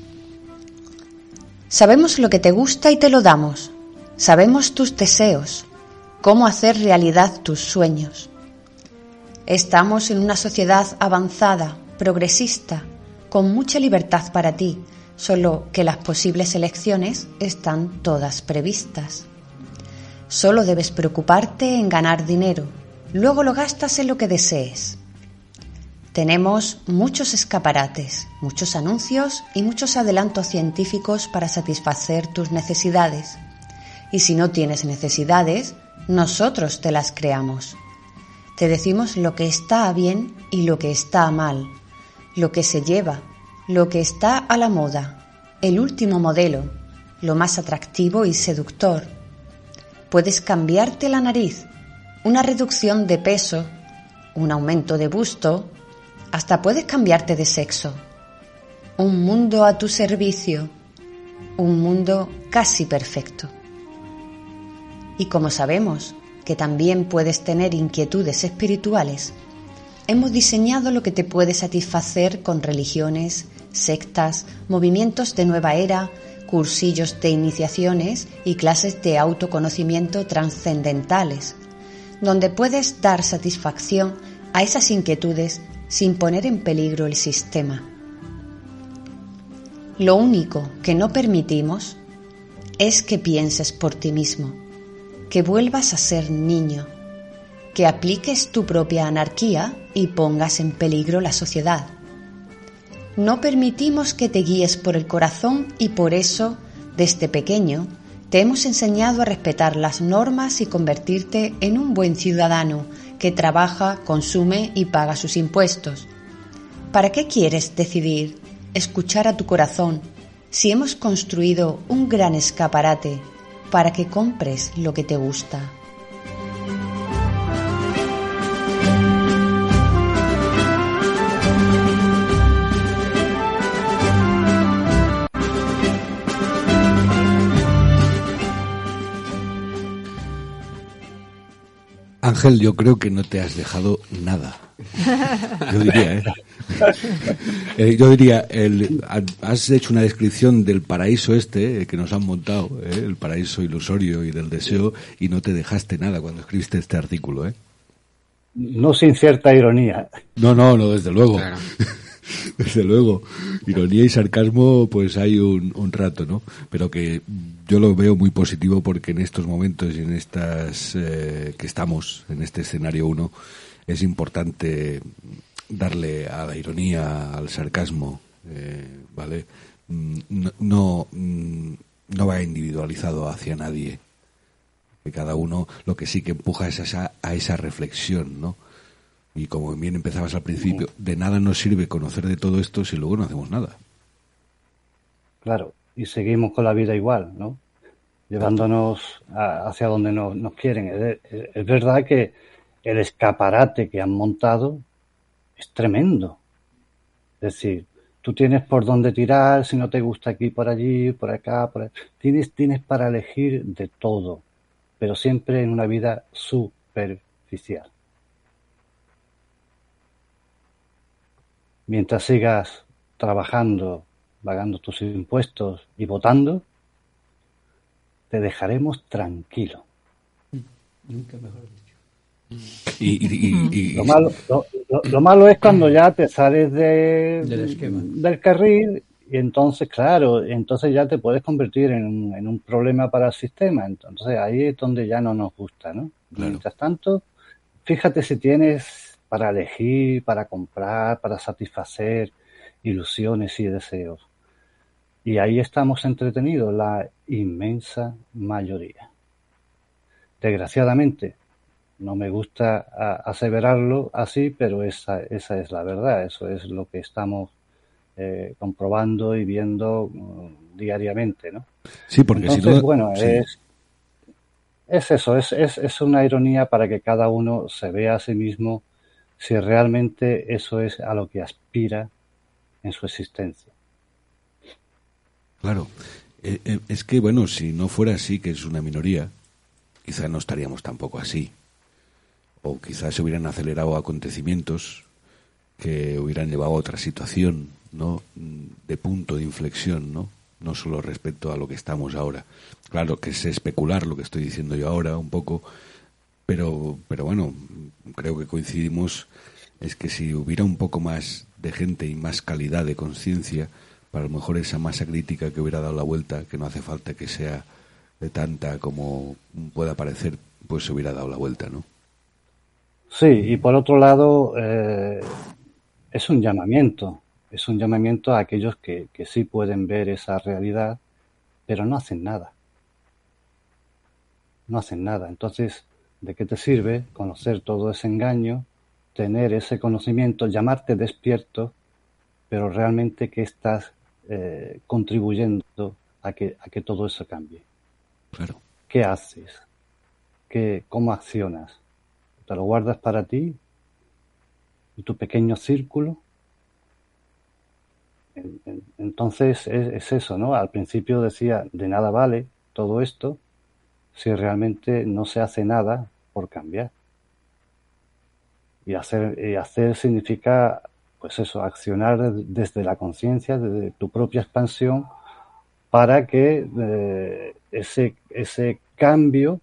Sabemos lo que te gusta y te lo damos. Sabemos tus deseos, cómo hacer realidad tus sueños. Estamos en una sociedad avanzada, progresista, con mucha libertad para ti, solo que las posibles elecciones están todas previstas. Solo debes preocuparte en ganar dinero, luego lo gastas en lo que desees. Tenemos muchos escaparates, muchos anuncios y muchos adelantos científicos para satisfacer tus necesidades. Y si no tienes necesidades, nosotros te las creamos. Te decimos lo que está bien y lo que está mal, lo que se lleva, lo que está a la moda, el último modelo, lo más atractivo y seductor. Puedes cambiarte la nariz, una reducción de peso, un aumento de busto, hasta puedes cambiarte de sexo. Un mundo a tu servicio, un mundo casi perfecto. Y como sabemos que también puedes tener inquietudes espirituales, hemos diseñado lo que te puede satisfacer con religiones, sectas, movimientos de nueva era, cursillos de iniciaciones y clases de autoconocimiento trascendentales, donde puedes dar satisfacción a esas inquietudes sin poner en peligro el sistema. Lo único que no permitimos es que pienses por ti mismo, que vuelvas a ser niño, que apliques tu propia anarquía y pongas en peligro la sociedad. No permitimos que te guíes por el corazón y por eso, desde pequeño, te hemos enseñado a respetar las normas y convertirte en un buen ciudadano que trabaja, consume y paga sus impuestos. ¿Para qué quieres decidir, escuchar a tu corazón, si hemos construido un gran escaparate para que compres lo que te gusta? Ángel, yo creo que no te has dejado nada. Yo diría, has hecho una descripción del paraíso que nos han montado, el paraíso ilusorio y del deseo, y no te dejaste nada cuando escribiste este artículo, No sin cierta ironía. No, desde luego. Claro. Desde luego. Ironía y sarcasmo, pues hay un rato, ¿no? Pero que yo lo veo muy positivo porque en estos momentos y en estas que estamos, en este escenario 1, es importante darle a la ironía, al sarcasmo, ¿vale? No va individualizado hacia nadie. Que cada uno lo que sí que empuja es a esa reflexión, ¿no? Y como bien empezabas al principio, de nada nos sirve conocer de todo esto si luego no hacemos nada. Claro, y seguimos con la vida igual, ¿no? Llevándonos hacia donde nos quieren. Es verdad que el escaparate que han montado es tremendo. Es decir, tú tienes por dónde tirar, si no te gusta aquí, por allí, por acá, por allá. Tienes para elegir de todo, pero siempre en una vida superficial. Mientras sigas trabajando, pagando tus impuestos y votando, te dejaremos tranquilo. Nunca mejor dicho. Y lo malo es cuando ya te sales del carril y entonces, claro, ya te puedes convertir en un problema para el sistema. Entonces ahí es donde ya no nos gusta, ¿no? Claro. Mientras tanto, fíjate si tienes para elegir, para comprar, para satisfacer ilusiones y deseos. Y ahí estamos entretenidos, la inmensa mayoría. Desgraciadamente, no me gusta aseverarlo así, pero esa es la verdad, eso es lo que estamos comprobando y viendo diariamente, ¿no? Sí, porque entonces, si no... Bueno, sí. Es eso, es una ironía para que cada uno se vea a sí mismo si realmente eso es a lo que aspira en su existencia. Claro, es que bueno, si no fuera así, que es una minoría, quizá no estaríamos tampoco así. O quizás se hubieran acelerado acontecimientos que hubieran llevado a otra situación, ¿no? De punto de inflexión, ¿no? No solo respecto a lo que estamos ahora. Claro que es especular lo que estoy diciendo yo ahora un poco, pero bueno, creo que coincidimos, es que si hubiera un poco más de gente y más calidad de conciencia, para lo mejor esa masa crítica que hubiera dado la vuelta, que no hace falta que sea de tanta como pueda parecer, pues se hubiera dado la vuelta, ¿no? Sí, y por otro lado, es un llamamiento a aquellos que sí pueden ver esa realidad, pero no hacen nada. No hacen nada. Entonces, ¿de qué te sirve conocer todo ese engaño, tener ese conocimiento, llamarte despierto, pero realmente que estás contribuyendo a que todo eso cambie? Claro. ¿Qué haces? ¿Cómo accionas? ¿Te lo guardas para ti? ¿En tu pequeño círculo? Entonces es eso, ¿no? Al principio decía, de nada vale todo esto si realmente no se hace nada por cambiar. Y hacer significa, pues eso, accionar desde la conciencia, desde tu propia expansión, para que ese cambio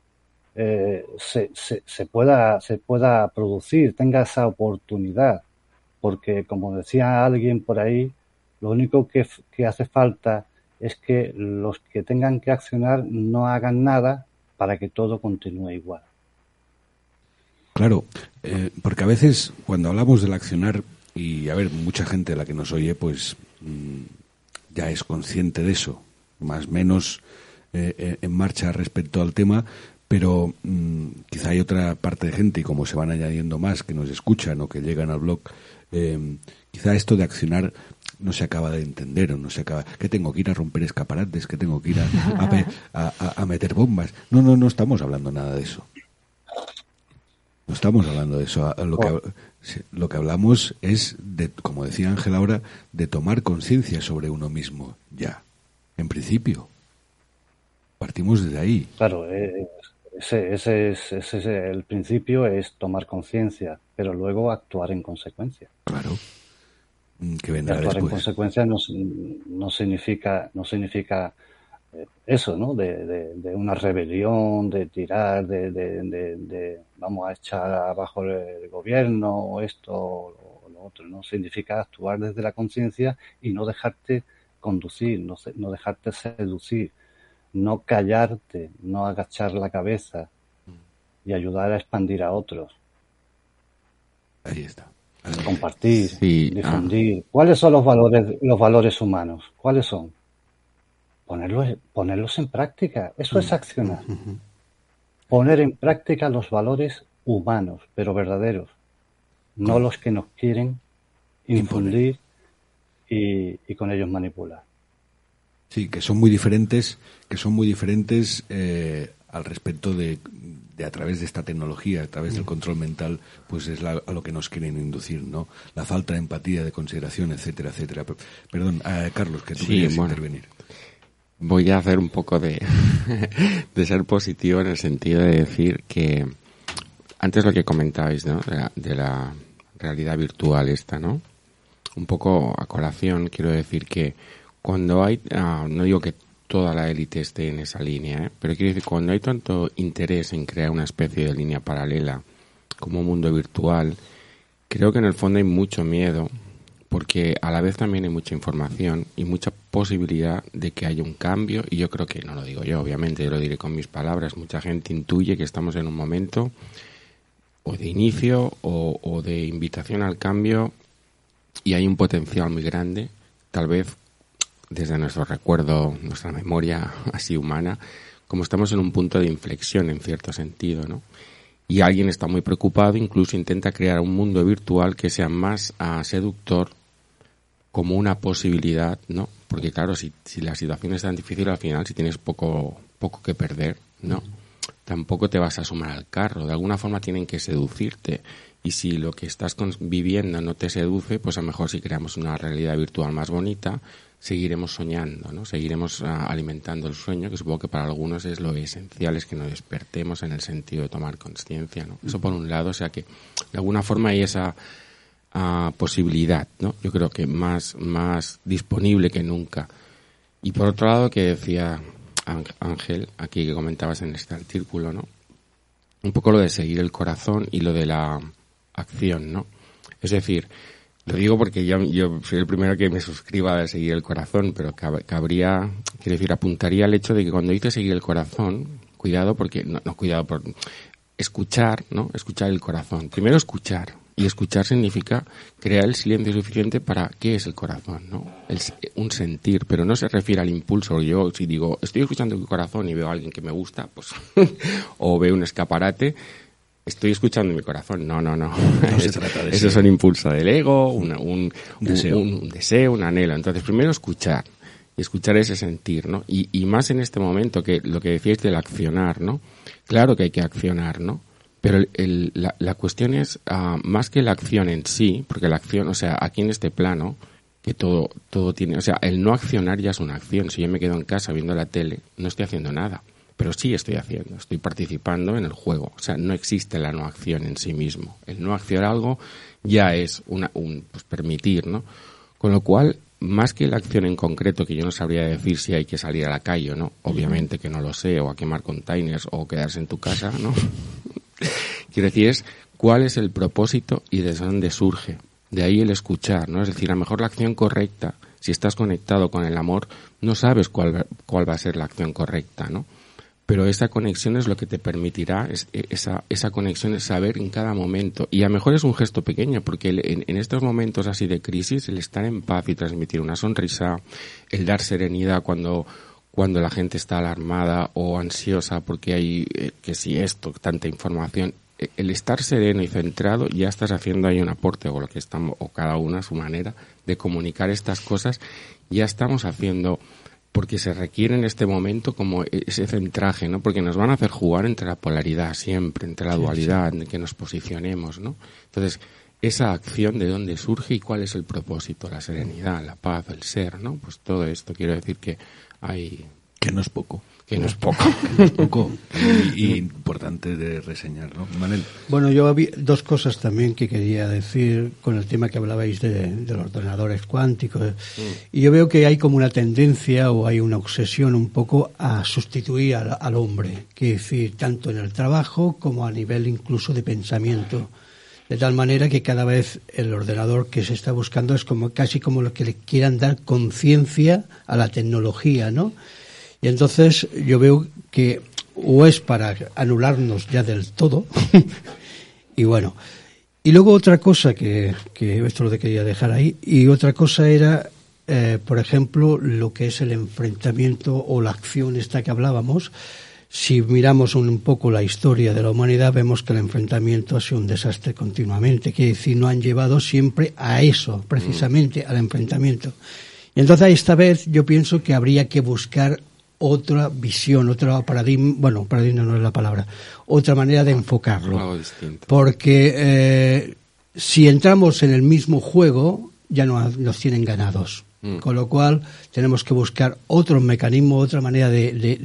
se pueda producir, tenga esa oportunidad. Porque, como decía alguien por ahí, lo único que hace falta es que los que tengan que accionar no hagan nada para que todo continúe igual. Claro, porque a veces cuando hablamos del accionar, y a ver, mucha gente de la que nos oye, pues ya es consciente de eso, más o menos en marcha respecto al tema, pero quizá hay otra parte de gente, y como se van añadiendo más que nos escuchan o que llegan al blog, quizá esto de accionar no se acaba de entender, o no se acaba. ¿Qué tengo que ir a romper escaparates? ¿Qué tengo que ir a meter bombas? No estamos hablando nada de eso. No estamos hablando de eso. Lo que hablamos es de, como decía Ángel ahora, de tomar conciencia sobre uno mismo ya, en principio. Partimos desde ahí. Claro, ese es el principio, es tomar conciencia, pero luego actuar en consecuencia. Claro. Que vendrá actuar después. En consecuencia no significa eso, ¿no? De una rebelión, de tirar, de vamos a echar abajo el gobierno o esto o lo otro, ¿no? Significa actuar desde la conciencia y no dejarte conducir, no dejarte seducir, no callarte, no agachar la cabeza y ayudar a expandir a otros. Ahí está. Compartir, sí, difundir. ¿Cuáles son los valores humanos? ¿Cuáles son? Ponerlos en práctica. Eso es accionar. Poner en práctica los valores humanos, pero verdaderos. No los que nos quieren infundir y con ellos manipular. Sí, que son muy diferentes al respecto de a través de esta tecnología, a través del control mental, pues es a lo que nos quieren inducir, ¿no? La falta de empatía, de consideración, etcétera, etcétera. Perdón, Carlos, que tú querías intervenir. Voy a hacer un poco de ser positivo en el sentido de decir que antes lo que comentabais, ¿no? De la realidad virtual esta, ¿no? Un poco a colación quiero decir que cuando hay, no digo que toda la élite esté en esa línea, pero quiero decir, cuando hay tanto interés en crear una especie de línea paralela como un mundo virtual, creo que en el fondo hay mucho miedo, porque a la vez también hay mucha información y mucha posibilidad de que haya un cambio, y yo creo que, no lo digo yo, obviamente, yo lo diré con mis palabras, mucha gente intuye que estamos en un momento o de inicio o de invitación al cambio, y hay un potencial muy grande, tal vez desde nuestro recuerdo, nuestra memoria así humana, como estamos en un punto de inflexión en cierto sentido, ¿no? Y alguien está muy preocupado, incluso intenta crear un mundo virtual que sea más seductor como una posibilidad, ¿no? Porque claro, si la situación es tan difícil, al final, si tienes poco que perder, ¿no? Tampoco te vas a sumar al carro. De alguna forma tienen que seducirte. Y si lo que estás viviendo no te seduce, pues a lo mejor si creamos una realidad virtual más bonita, seguiremos soñando, ¿no? Seguiremos alimentando el sueño, que supongo que para algunos es lo esencial, es que nos despertemos en el sentido de tomar conciencia, ¿no? Eso por un lado, o sea que de alguna forma hay esa posibilidad, ¿no? Yo creo que más disponible que nunca. Y por otro lado, que decía Ángel, aquí que comentabas en este artículo, ¿no? Un poco lo de seguir el corazón y lo de la acción, ¿no? Es decir, lo digo porque yo soy el primero que me suscriba a seguir el corazón, pero quiero decir, apuntaría al hecho de que cuando dice seguir el corazón, cuidado porque, no cuidado por escuchar, ¿no? Escuchar el corazón. Primero escuchar, Y escuchar significa crear el silencio suficiente para ¿qué es el corazón? ¿No? Un sentir, pero no se refiere al impulso. Yo si digo, estoy escuchando mi corazón y veo a alguien que me gusta, pues o veo un escaparate, estoy escuchando mi corazón. No. No se trata de eso. Eso es un impulso del ego, un deseo, un anhelo. Entonces, primero escuchar. Y escuchar ese sentir, ¿no? Y más en este momento, que lo que decíais del accionar, ¿no? Claro que hay que accionar, ¿no? Pero la cuestión es, más que la acción en sí, porque la acción, o sea, aquí en este plano, que todo tiene, o sea, el no accionar ya es una acción. Si yo me quedo en casa viendo la tele, no estoy haciendo nada. Pero sí estoy participando en el juego. O sea, no existe la no acción en sí mismo. El no accionar algo ya es pues permitir, ¿no? Con lo cual, más que la acción en concreto, que yo no sabría decir si hay que salir a la calle o no, obviamente que no lo sé, o a quemar containers, o quedarse en tu casa, ¿no? Quiero decir, es cuál es el propósito y desde dónde surge. De ahí el escuchar, ¿no? Es decir, a lo mejor la acción correcta, si estás conectado con el amor, no sabes cuál va a ser la acción correcta, ¿no? Pero esa conexión es lo que te permitirá, esa conexión es saber en cada momento. Y a lo mejor es un gesto pequeño, porque en estos momentos así de crisis, el estar en paz y transmitir una sonrisa, el dar serenidad cuando la gente está alarmada o ansiosa porque hay, que si esto, tanta información, el estar sereno y centrado, ya estás haciendo ahí un aporte, o lo que estamos, o cada uno a su manera de comunicar estas cosas, ya estamos haciendo, porque se requiere en este momento como ese centraje, ¿no? Porque nos van a hacer jugar entre la polaridad siempre, entre la dualidad, en que nos posicionemos, ¿no? Entonces, esa acción de dónde surge y cuál es el propósito, la serenidad, la paz, el ser, ¿no? Pues todo esto, quiero decir que hay... Que no es poco. Que no es poco. Que no es poco. Y importante de reseñar, ¿no? Manel. Bueno, yo había dos cosas también que quería decir con el tema que hablabais de los ordenadores cuánticos. Y yo veo que hay como una tendencia o hay una obsesión un poco a sustituir al hombre. Quiere decir, tanto en el trabajo como a nivel incluso de pensamiento. De tal manera que cada vez el ordenador que se está buscando es como casi como lo que le quieran dar conciencia a la tecnología, ¿no? Y entonces yo veo que o es para anularnos ya del todo, y bueno. Y luego otra cosa que esto lo quería dejar ahí, y otra cosa era, por ejemplo, lo que es el enfrentamiento o la acción esta que hablábamos. Si miramos un poco la historia de la humanidad, vemos que el enfrentamiento ha sido un desastre continuamente, quiere decir, no han llevado siempre a eso, precisamente al enfrentamiento. Y entonces esta vez yo pienso que habría que buscar otra visión, otro paradigma, bueno, paradigma no es la palabra, otra manera de enfocarlo. Algo distinto. Porque si entramos en el mismo juego, ya nos tienen ganados. Con lo cual tenemos que buscar otro mecanismo, otra manera de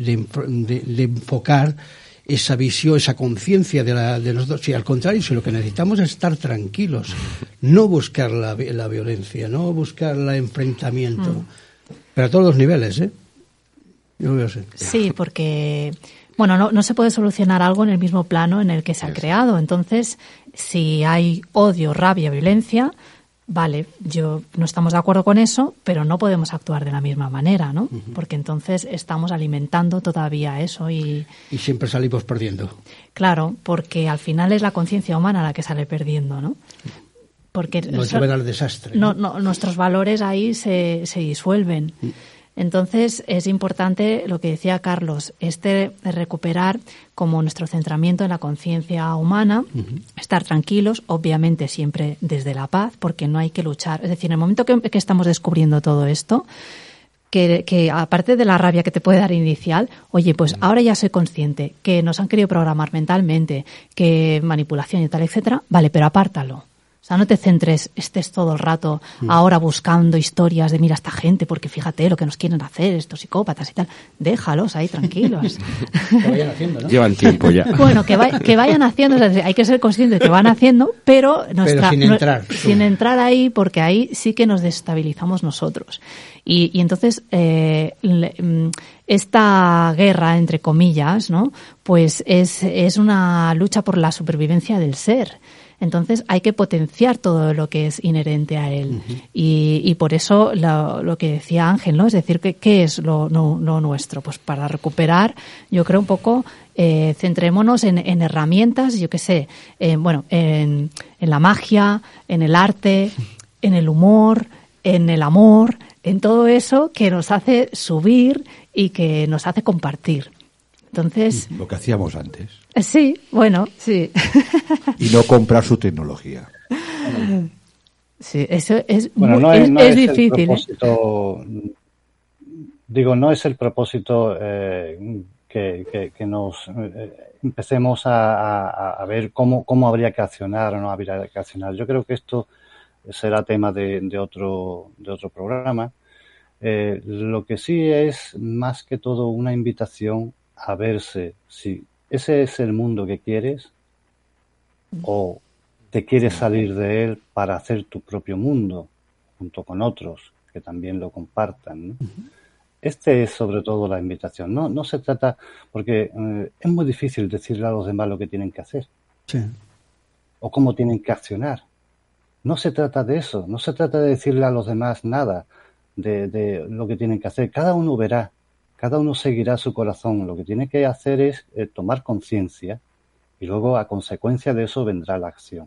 enfocar esa visión, esa conciencia de los dos. Si al contrario, si lo que necesitamos es estar tranquilos, no buscar la violencia, no buscar el enfrentamiento, pero a todos los niveles, ¿eh? Yo lo veo así. Sí, porque bueno, no se puede solucionar algo en el mismo plano en el que se ha creado. Entonces, si hay odio, rabia, violencia, vale, no estamos de acuerdo con eso, pero no podemos actuar de la misma manera, ¿no? Porque entonces estamos alimentando todavía eso y siempre salimos perdiendo. Claro, porque al final es la conciencia humana la que sale perdiendo, ¿no? Porque nos llevan al desastre. No, nuestros valores ahí se disuelven. Entonces es importante lo que decía Carlos, de recuperar como nuestro centramiento en la conciencia humana, estar tranquilos, obviamente siempre desde la paz, porque no hay que luchar. Es decir, en el momento que estamos descubriendo todo esto, que aparte de la rabia que te puede dar inicial, oye, pues ahora ya soy consciente que nos han querido programar mentalmente, que manipulación y tal, etcétera, vale, pero apártalo. O sea, no te centres, estés todo el rato ahora buscando historias de mira esta gente, porque fíjate lo que nos quieren hacer estos psicópatas y tal. Déjalos ahí tranquilos. Que vayan haciendo, ¿no? Llevan tiempo ya. Bueno, que vayan haciendo, o sea, hay que ser conscientes de que van haciendo, pero sin entrar ahí, porque ahí sí que nos desestabilizamos nosotros. Y entonces esta guerra, entre comillas, ¿no? Pues es una lucha por la supervivencia del ser. Entonces hay que potenciar todo lo que es inherente a él. Y por eso lo que decía Ángel, ¿no? Es decir, ¿qué es lo nuestro? Pues para recuperar, yo creo un poco, centrémonos en herramientas, yo qué sé, en la magia, en el arte, en el humor, en el amor, en todo eso que nos hace subir y que nos hace compartir. Entonces, lo que hacíamos antes. Sí, bueno, sí. Y no comprar su tecnología. Sí, eso es, no es difícil. No es el propósito que nos empecemos a ver cómo habría que accionar o no habría que accionar. Yo creo que esto será tema de otro programa. Lo que sí es más que todo una invitación a verse si ese es el mundo que quieres o te quieres salir de él para hacer tu propio mundo junto con otros que también lo compartan, ¿no? Este es sobre todo la invitación. No se trata, porque es muy difícil decirle a los demás lo que tienen que hacer, sí, o cómo tienen que accionar. No se trata de eso, no se trata de decirle a los demás nada de lo que tienen que hacer. Cada uno verá, cada uno seguirá su corazón. Lo que tiene que hacer es tomar conciencia y luego a consecuencia de eso vendrá la acción.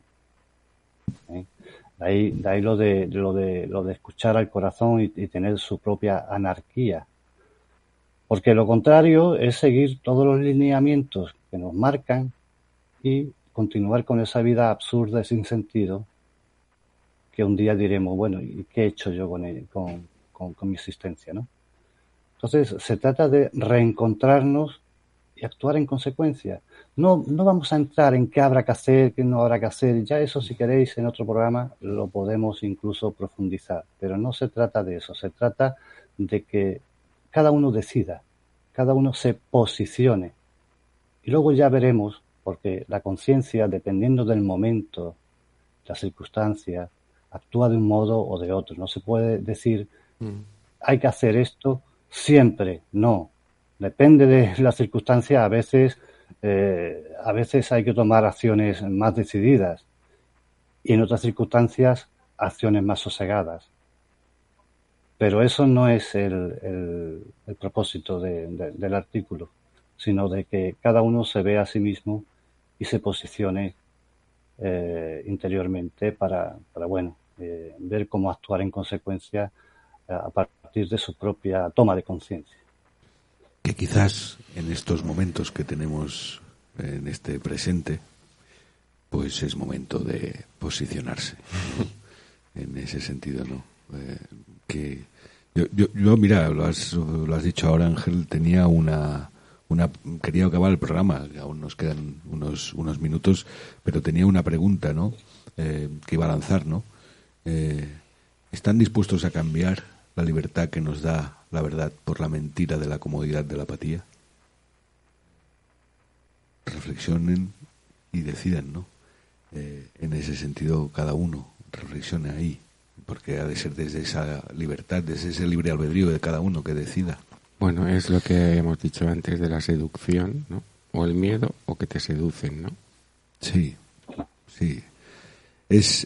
De ahí lo de escuchar al corazón y tener su propia anarquía. Porque lo contrario es seguir todos los lineamientos que nos marcan y continuar con esa vida absurda y sin sentido que un día diremos, bueno, ¿y qué he hecho yo con mi existencia, ¿no? Entonces, se trata de reencontrarnos y actuar en consecuencia. No vamos a entrar en qué habrá que hacer, qué no habrá que hacer. Ya eso, si queréis, en otro programa lo podemos incluso profundizar. Pero no se trata de eso. Se trata de que cada uno decida, cada uno se posicione. Y luego ya veremos, porque la conciencia, dependiendo del momento, la circunstancia, actúa de un modo o de otro. No se puede decir, hay que hacer esto siempre. No. Depende de la circunstancia. A veces hay que tomar acciones más decididas y en otras circunstancias acciones más sosegadas. Pero eso no es el propósito del artículo, sino de que cada uno se vea a sí mismo y se posicione interiormente para ver cómo actuar en consecuencia a partir de su propia toma de conciencia. Que quizás en estos momentos que tenemos en este presente, pues es momento de posicionarse, ¿no? En ese sentido, ¿no? Que yo mira, lo has dicho ahora, Ángel, tenía quería acabar el programa, aún nos quedan unos minutos, pero tenía una pregunta, ¿no? Que iba a lanzar, ¿no? ¿Están dispuestos a cambiar la libertad que nos da la verdad por la mentira de la comodidad de la apatía? Reflexionen y decidan, ¿no? En ese sentido, cada uno reflexione ahí, porque ha de ser desde esa libertad, desde ese libre albedrío de cada uno que decida. Bueno, es lo que hemos dicho antes de la seducción, ¿no? O el miedo, o que te seducen, ¿no? Sí. Es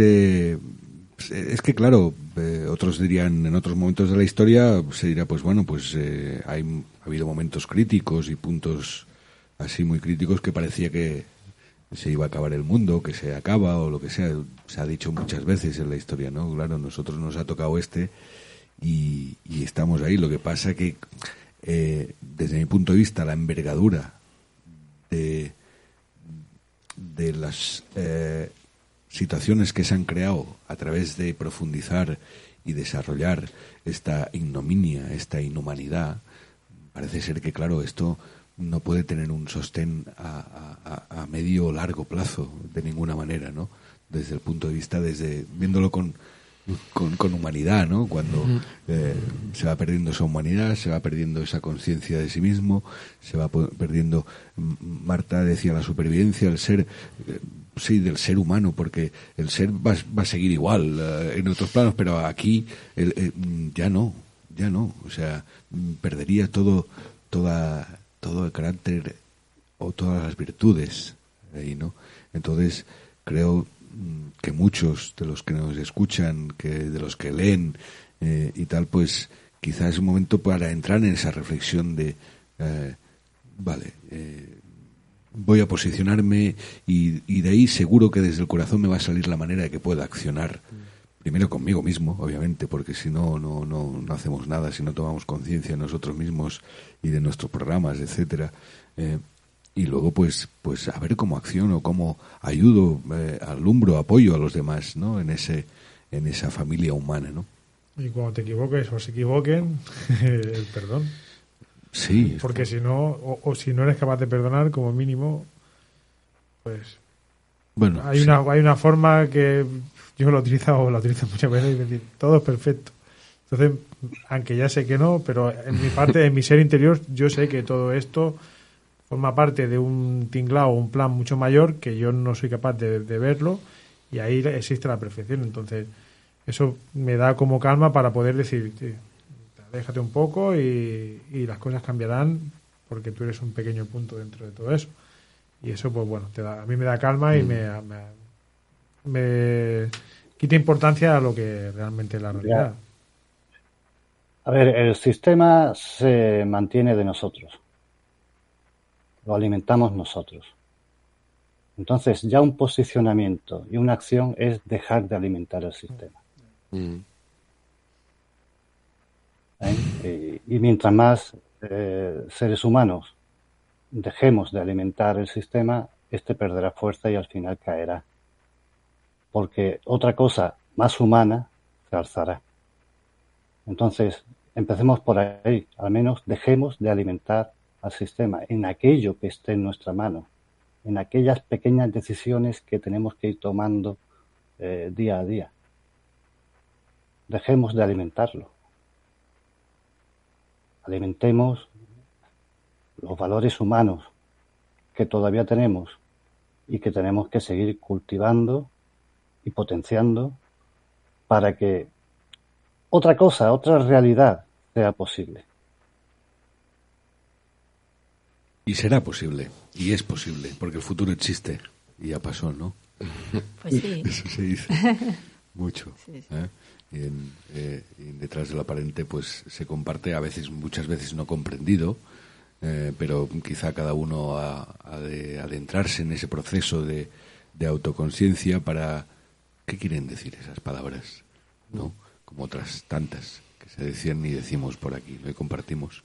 que, claro, otros dirían, en otros momentos de la historia, se dirá, pues bueno, pues ha habido momentos críticos y puntos así muy críticos que parecía que se iba a acabar el mundo, que se acaba o lo que sea. Se ha dicho muchas veces en la historia, ¿no? Claro, nosotros nos ha tocado y estamos ahí. Lo que pasa que, desde mi punto de vista, la envergadura de las situaciones que se han creado a través de profundizar y desarrollar esta ignominia, esta inhumanidad, parece ser que, claro, esto no puede tener un sostén a medio o largo plazo de ninguna manera, ¿no? Desde el punto de vista, viéndolo con humanidad, ¿no? Cuando se va perdiendo esa humanidad, se va perdiendo esa conciencia de sí mismo, se va perdiendo, Marta decía, la supervivencia, el ser, sí, del ser humano, porque el ser va a seguir igual en otros planos, pero aquí ya no, o sea, perdería todo el carácter o todas las virtudes ahí, ¿no? Entonces, creo que muchos de los que nos escuchan, de los que leen y tal, pues quizás es un momento para entrar en esa reflexión de voy a posicionarme y de ahí seguro que desde el corazón me va a salir la manera de que pueda accionar. Primero conmigo mismo, obviamente, porque si no hacemos nada, si no tomamos conciencia de nosotros mismos y de nuestros programas, etcétera. Y luego, pues a ver cómo acciono, cómo ayudo, alumbro, apoyo a los demás, ¿no? En esa familia humana, ¿no? Y cuando te equivoques o se equivoquen, el perdón. Sí. Porque si no, o si no eres capaz de perdonar, como mínimo, pues... Bueno, hay una forma que yo lo utilizo muchas veces y me dice, todo es perfecto. Entonces, aunque ya sé que no, pero en mi parte, en mi ser interior, yo sé que todo esto forma parte de un tinglado, un plan mucho mayor que yo no soy capaz de verlo, y ahí existe la perfección. Entonces, eso me da como calma para poder decir, sí, déjate un poco y las cosas cambiarán porque tú eres un pequeño punto dentro de todo eso. Y eso, pues bueno, a mí me da calma y me quita importancia a lo que realmente es la realidad. A ver, el sistema se mantiene de nosotros. Lo alimentamos nosotros. Entonces, ya un posicionamiento y una acción es dejar de alimentar el sistema. Y mientras más seres humanos dejemos de alimentar el sistema, este perderá fuerza y al final caerá. Porque otra cosa más humana se alzará. Entonces, empecemos por ahí. Al menos dejemos de alimentar al sistema en aquello que esté en nuestra mano, en aquellas pequeñas decisiones que tenemos que ir tomando día a día. Dejemos de alimentarlo. Alimentemos los valores humanos que todavía tenemos y que tenemos que seguir cultivando y potenciando para que otra realidad sea posible. Y será posible, y es posible, porque el futuro existe, y ya pasó, ¿no? Pues sí. Eso se dice mucho. Sí. Y detrás del aparente, pues se comparte, muchas veces no comprendido, pero quizá cada uno ha de adentrarse en ese proceso de autoconciencia para... ¿Qué quieren decir esas palabras? ¿No? Como otras tantas que se decían y decimos por aquí, ¿no? Y compartimos.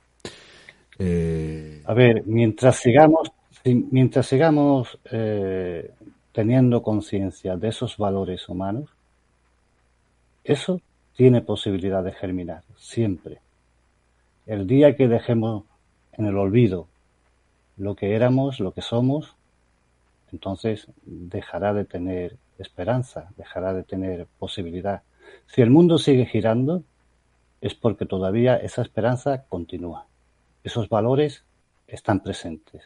A ver, mientras sigamos teniendo conciencia de esos valores humanos, eso tiene posibilidad de germinar, siempre. El día que dejemos en el olvido lo que éramos, lo que somos, entonces dejará de tener esperanza, dejará de tener posibilidad. Si el mundo sigue girando, es porque todavía esa esperanza continúa. Esos valores están presentes.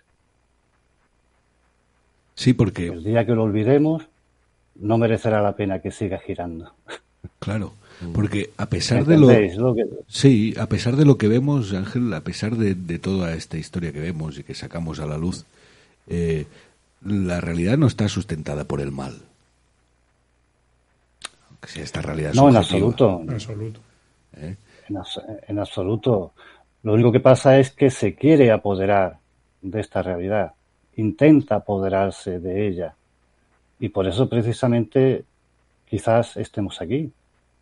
Sí, porque... El día que lo olvidemos, no merecerá la pena que siga girando. Claro, porque a pesar de Sí, a pesar de lo que vemos, Ángel, a pesar de toda esta historia que vemos y que sacamos a la luz, la realidad no está sustentada por el mal. Aunque sea esta realidad no, subjetiva. En absoluto. En absoluto. Lo único que pasa es que se quiere apoderar de esta realidad, intenta apoderarse de ella, y por eso precisamente quizás estemos aquí,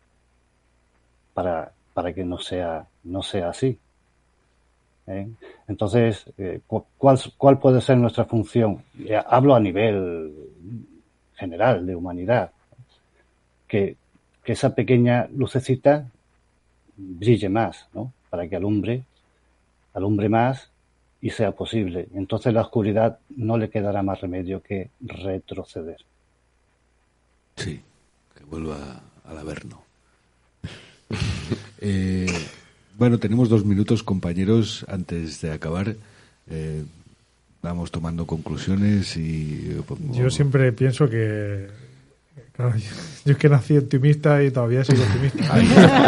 para que no sea así. Entonces, ¿cuál puede ser nuestra función? Hablo a nivel general de humanidad, que esa pequeña lucecita brille más, ¿no? Para que alumbre más y sea posible. Entonces la oscuridad no le quedará más remedio que retroceder. Sí, que vuelva al averno. Bueno, tenemos 2 minutos, compañeros, antes de acabar. Vamos tomando conclusiones y... Yo siempre pienso que... Claro, yo es que nací optimista y todavía soy optimista.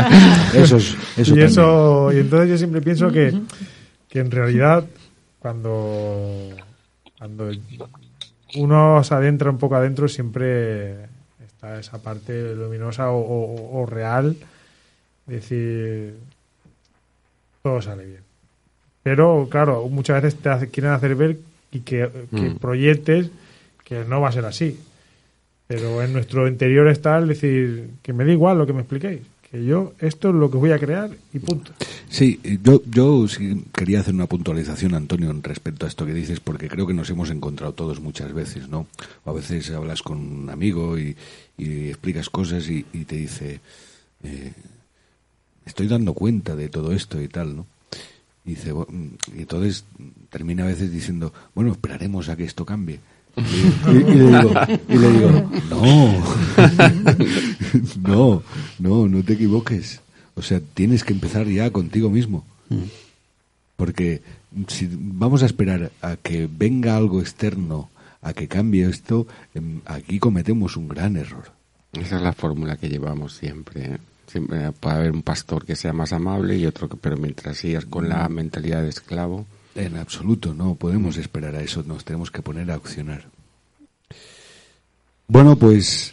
Y entonces yo siempre pienso que en realidad cuando uno se adentra un poco adentro, siempre está esa parte luminosa o real, decir, todo sale bien. Pero, claro, muchas veces quieren hacer ver y que proyectes que no va a ser así. Pero en nuestro interior está el decir, que me da igual lo que me expliquéis, que yo esto es lo que voy a crear y punto. Sí, yo sí quería hacer una puntualización, Antonio, respecto a esto que dices, porque creo que nos hemos encontrado todos muchas veces, ¿no? O a veces hablas con un amigo y explicas cosas y te dice, estoy dando cuenta de todo esto y tal, ¿no? Y dice, y entonces termina a veces diciendo, bueno, esperaremos a que esto cambie. Y le digo, no te equivoques. O sea, tienes que empezar ya contigo mismo. Porque si vamos a esperar a que venga algo externo, a que cambie esto, aquí cometemos un gran error. Esa es la fórmula que llevamos siempre. Siempre puede haber un pastor que sea más amable y otro que, pero mientras sigas con la mentalidad de esclavo. En absoluto, no podemos esperar a eso, nos tenemos que poner a accionar. Bueno, pues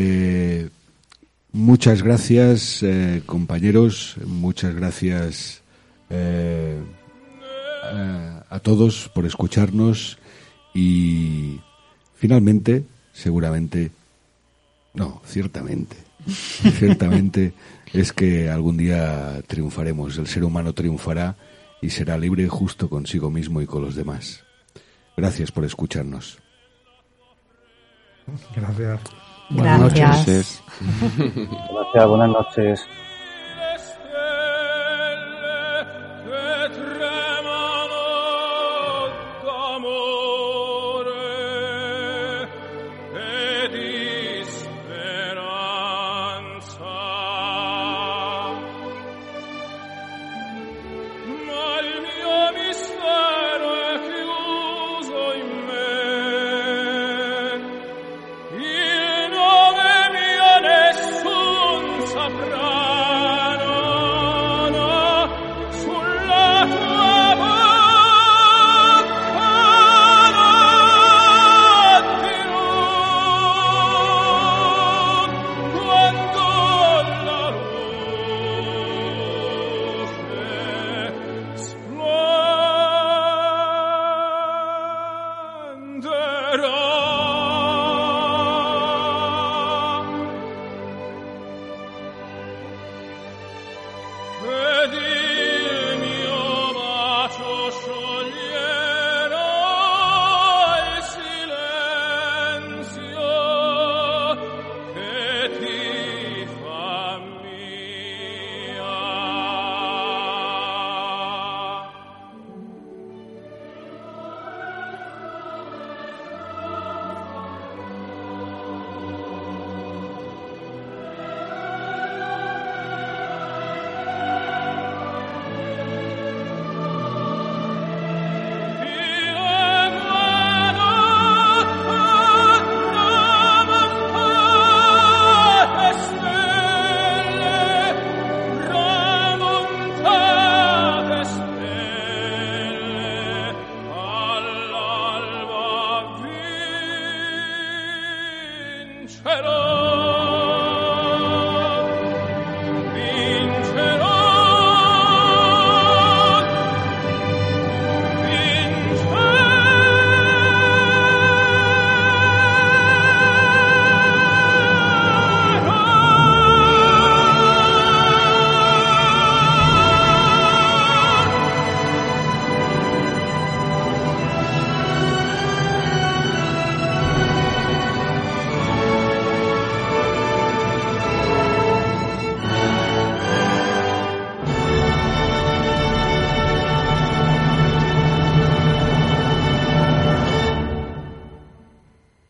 muchas gracias, compañeros, muchas gracias a todos por escucharnos y finalmente, ciertamente, es que algún día triunfaremos, el ser humano triunfará y será libre justo consigo mismo y con los demás. Gracias por escucharnos. Gracias. Buenas noches. Gracias, buenas noches.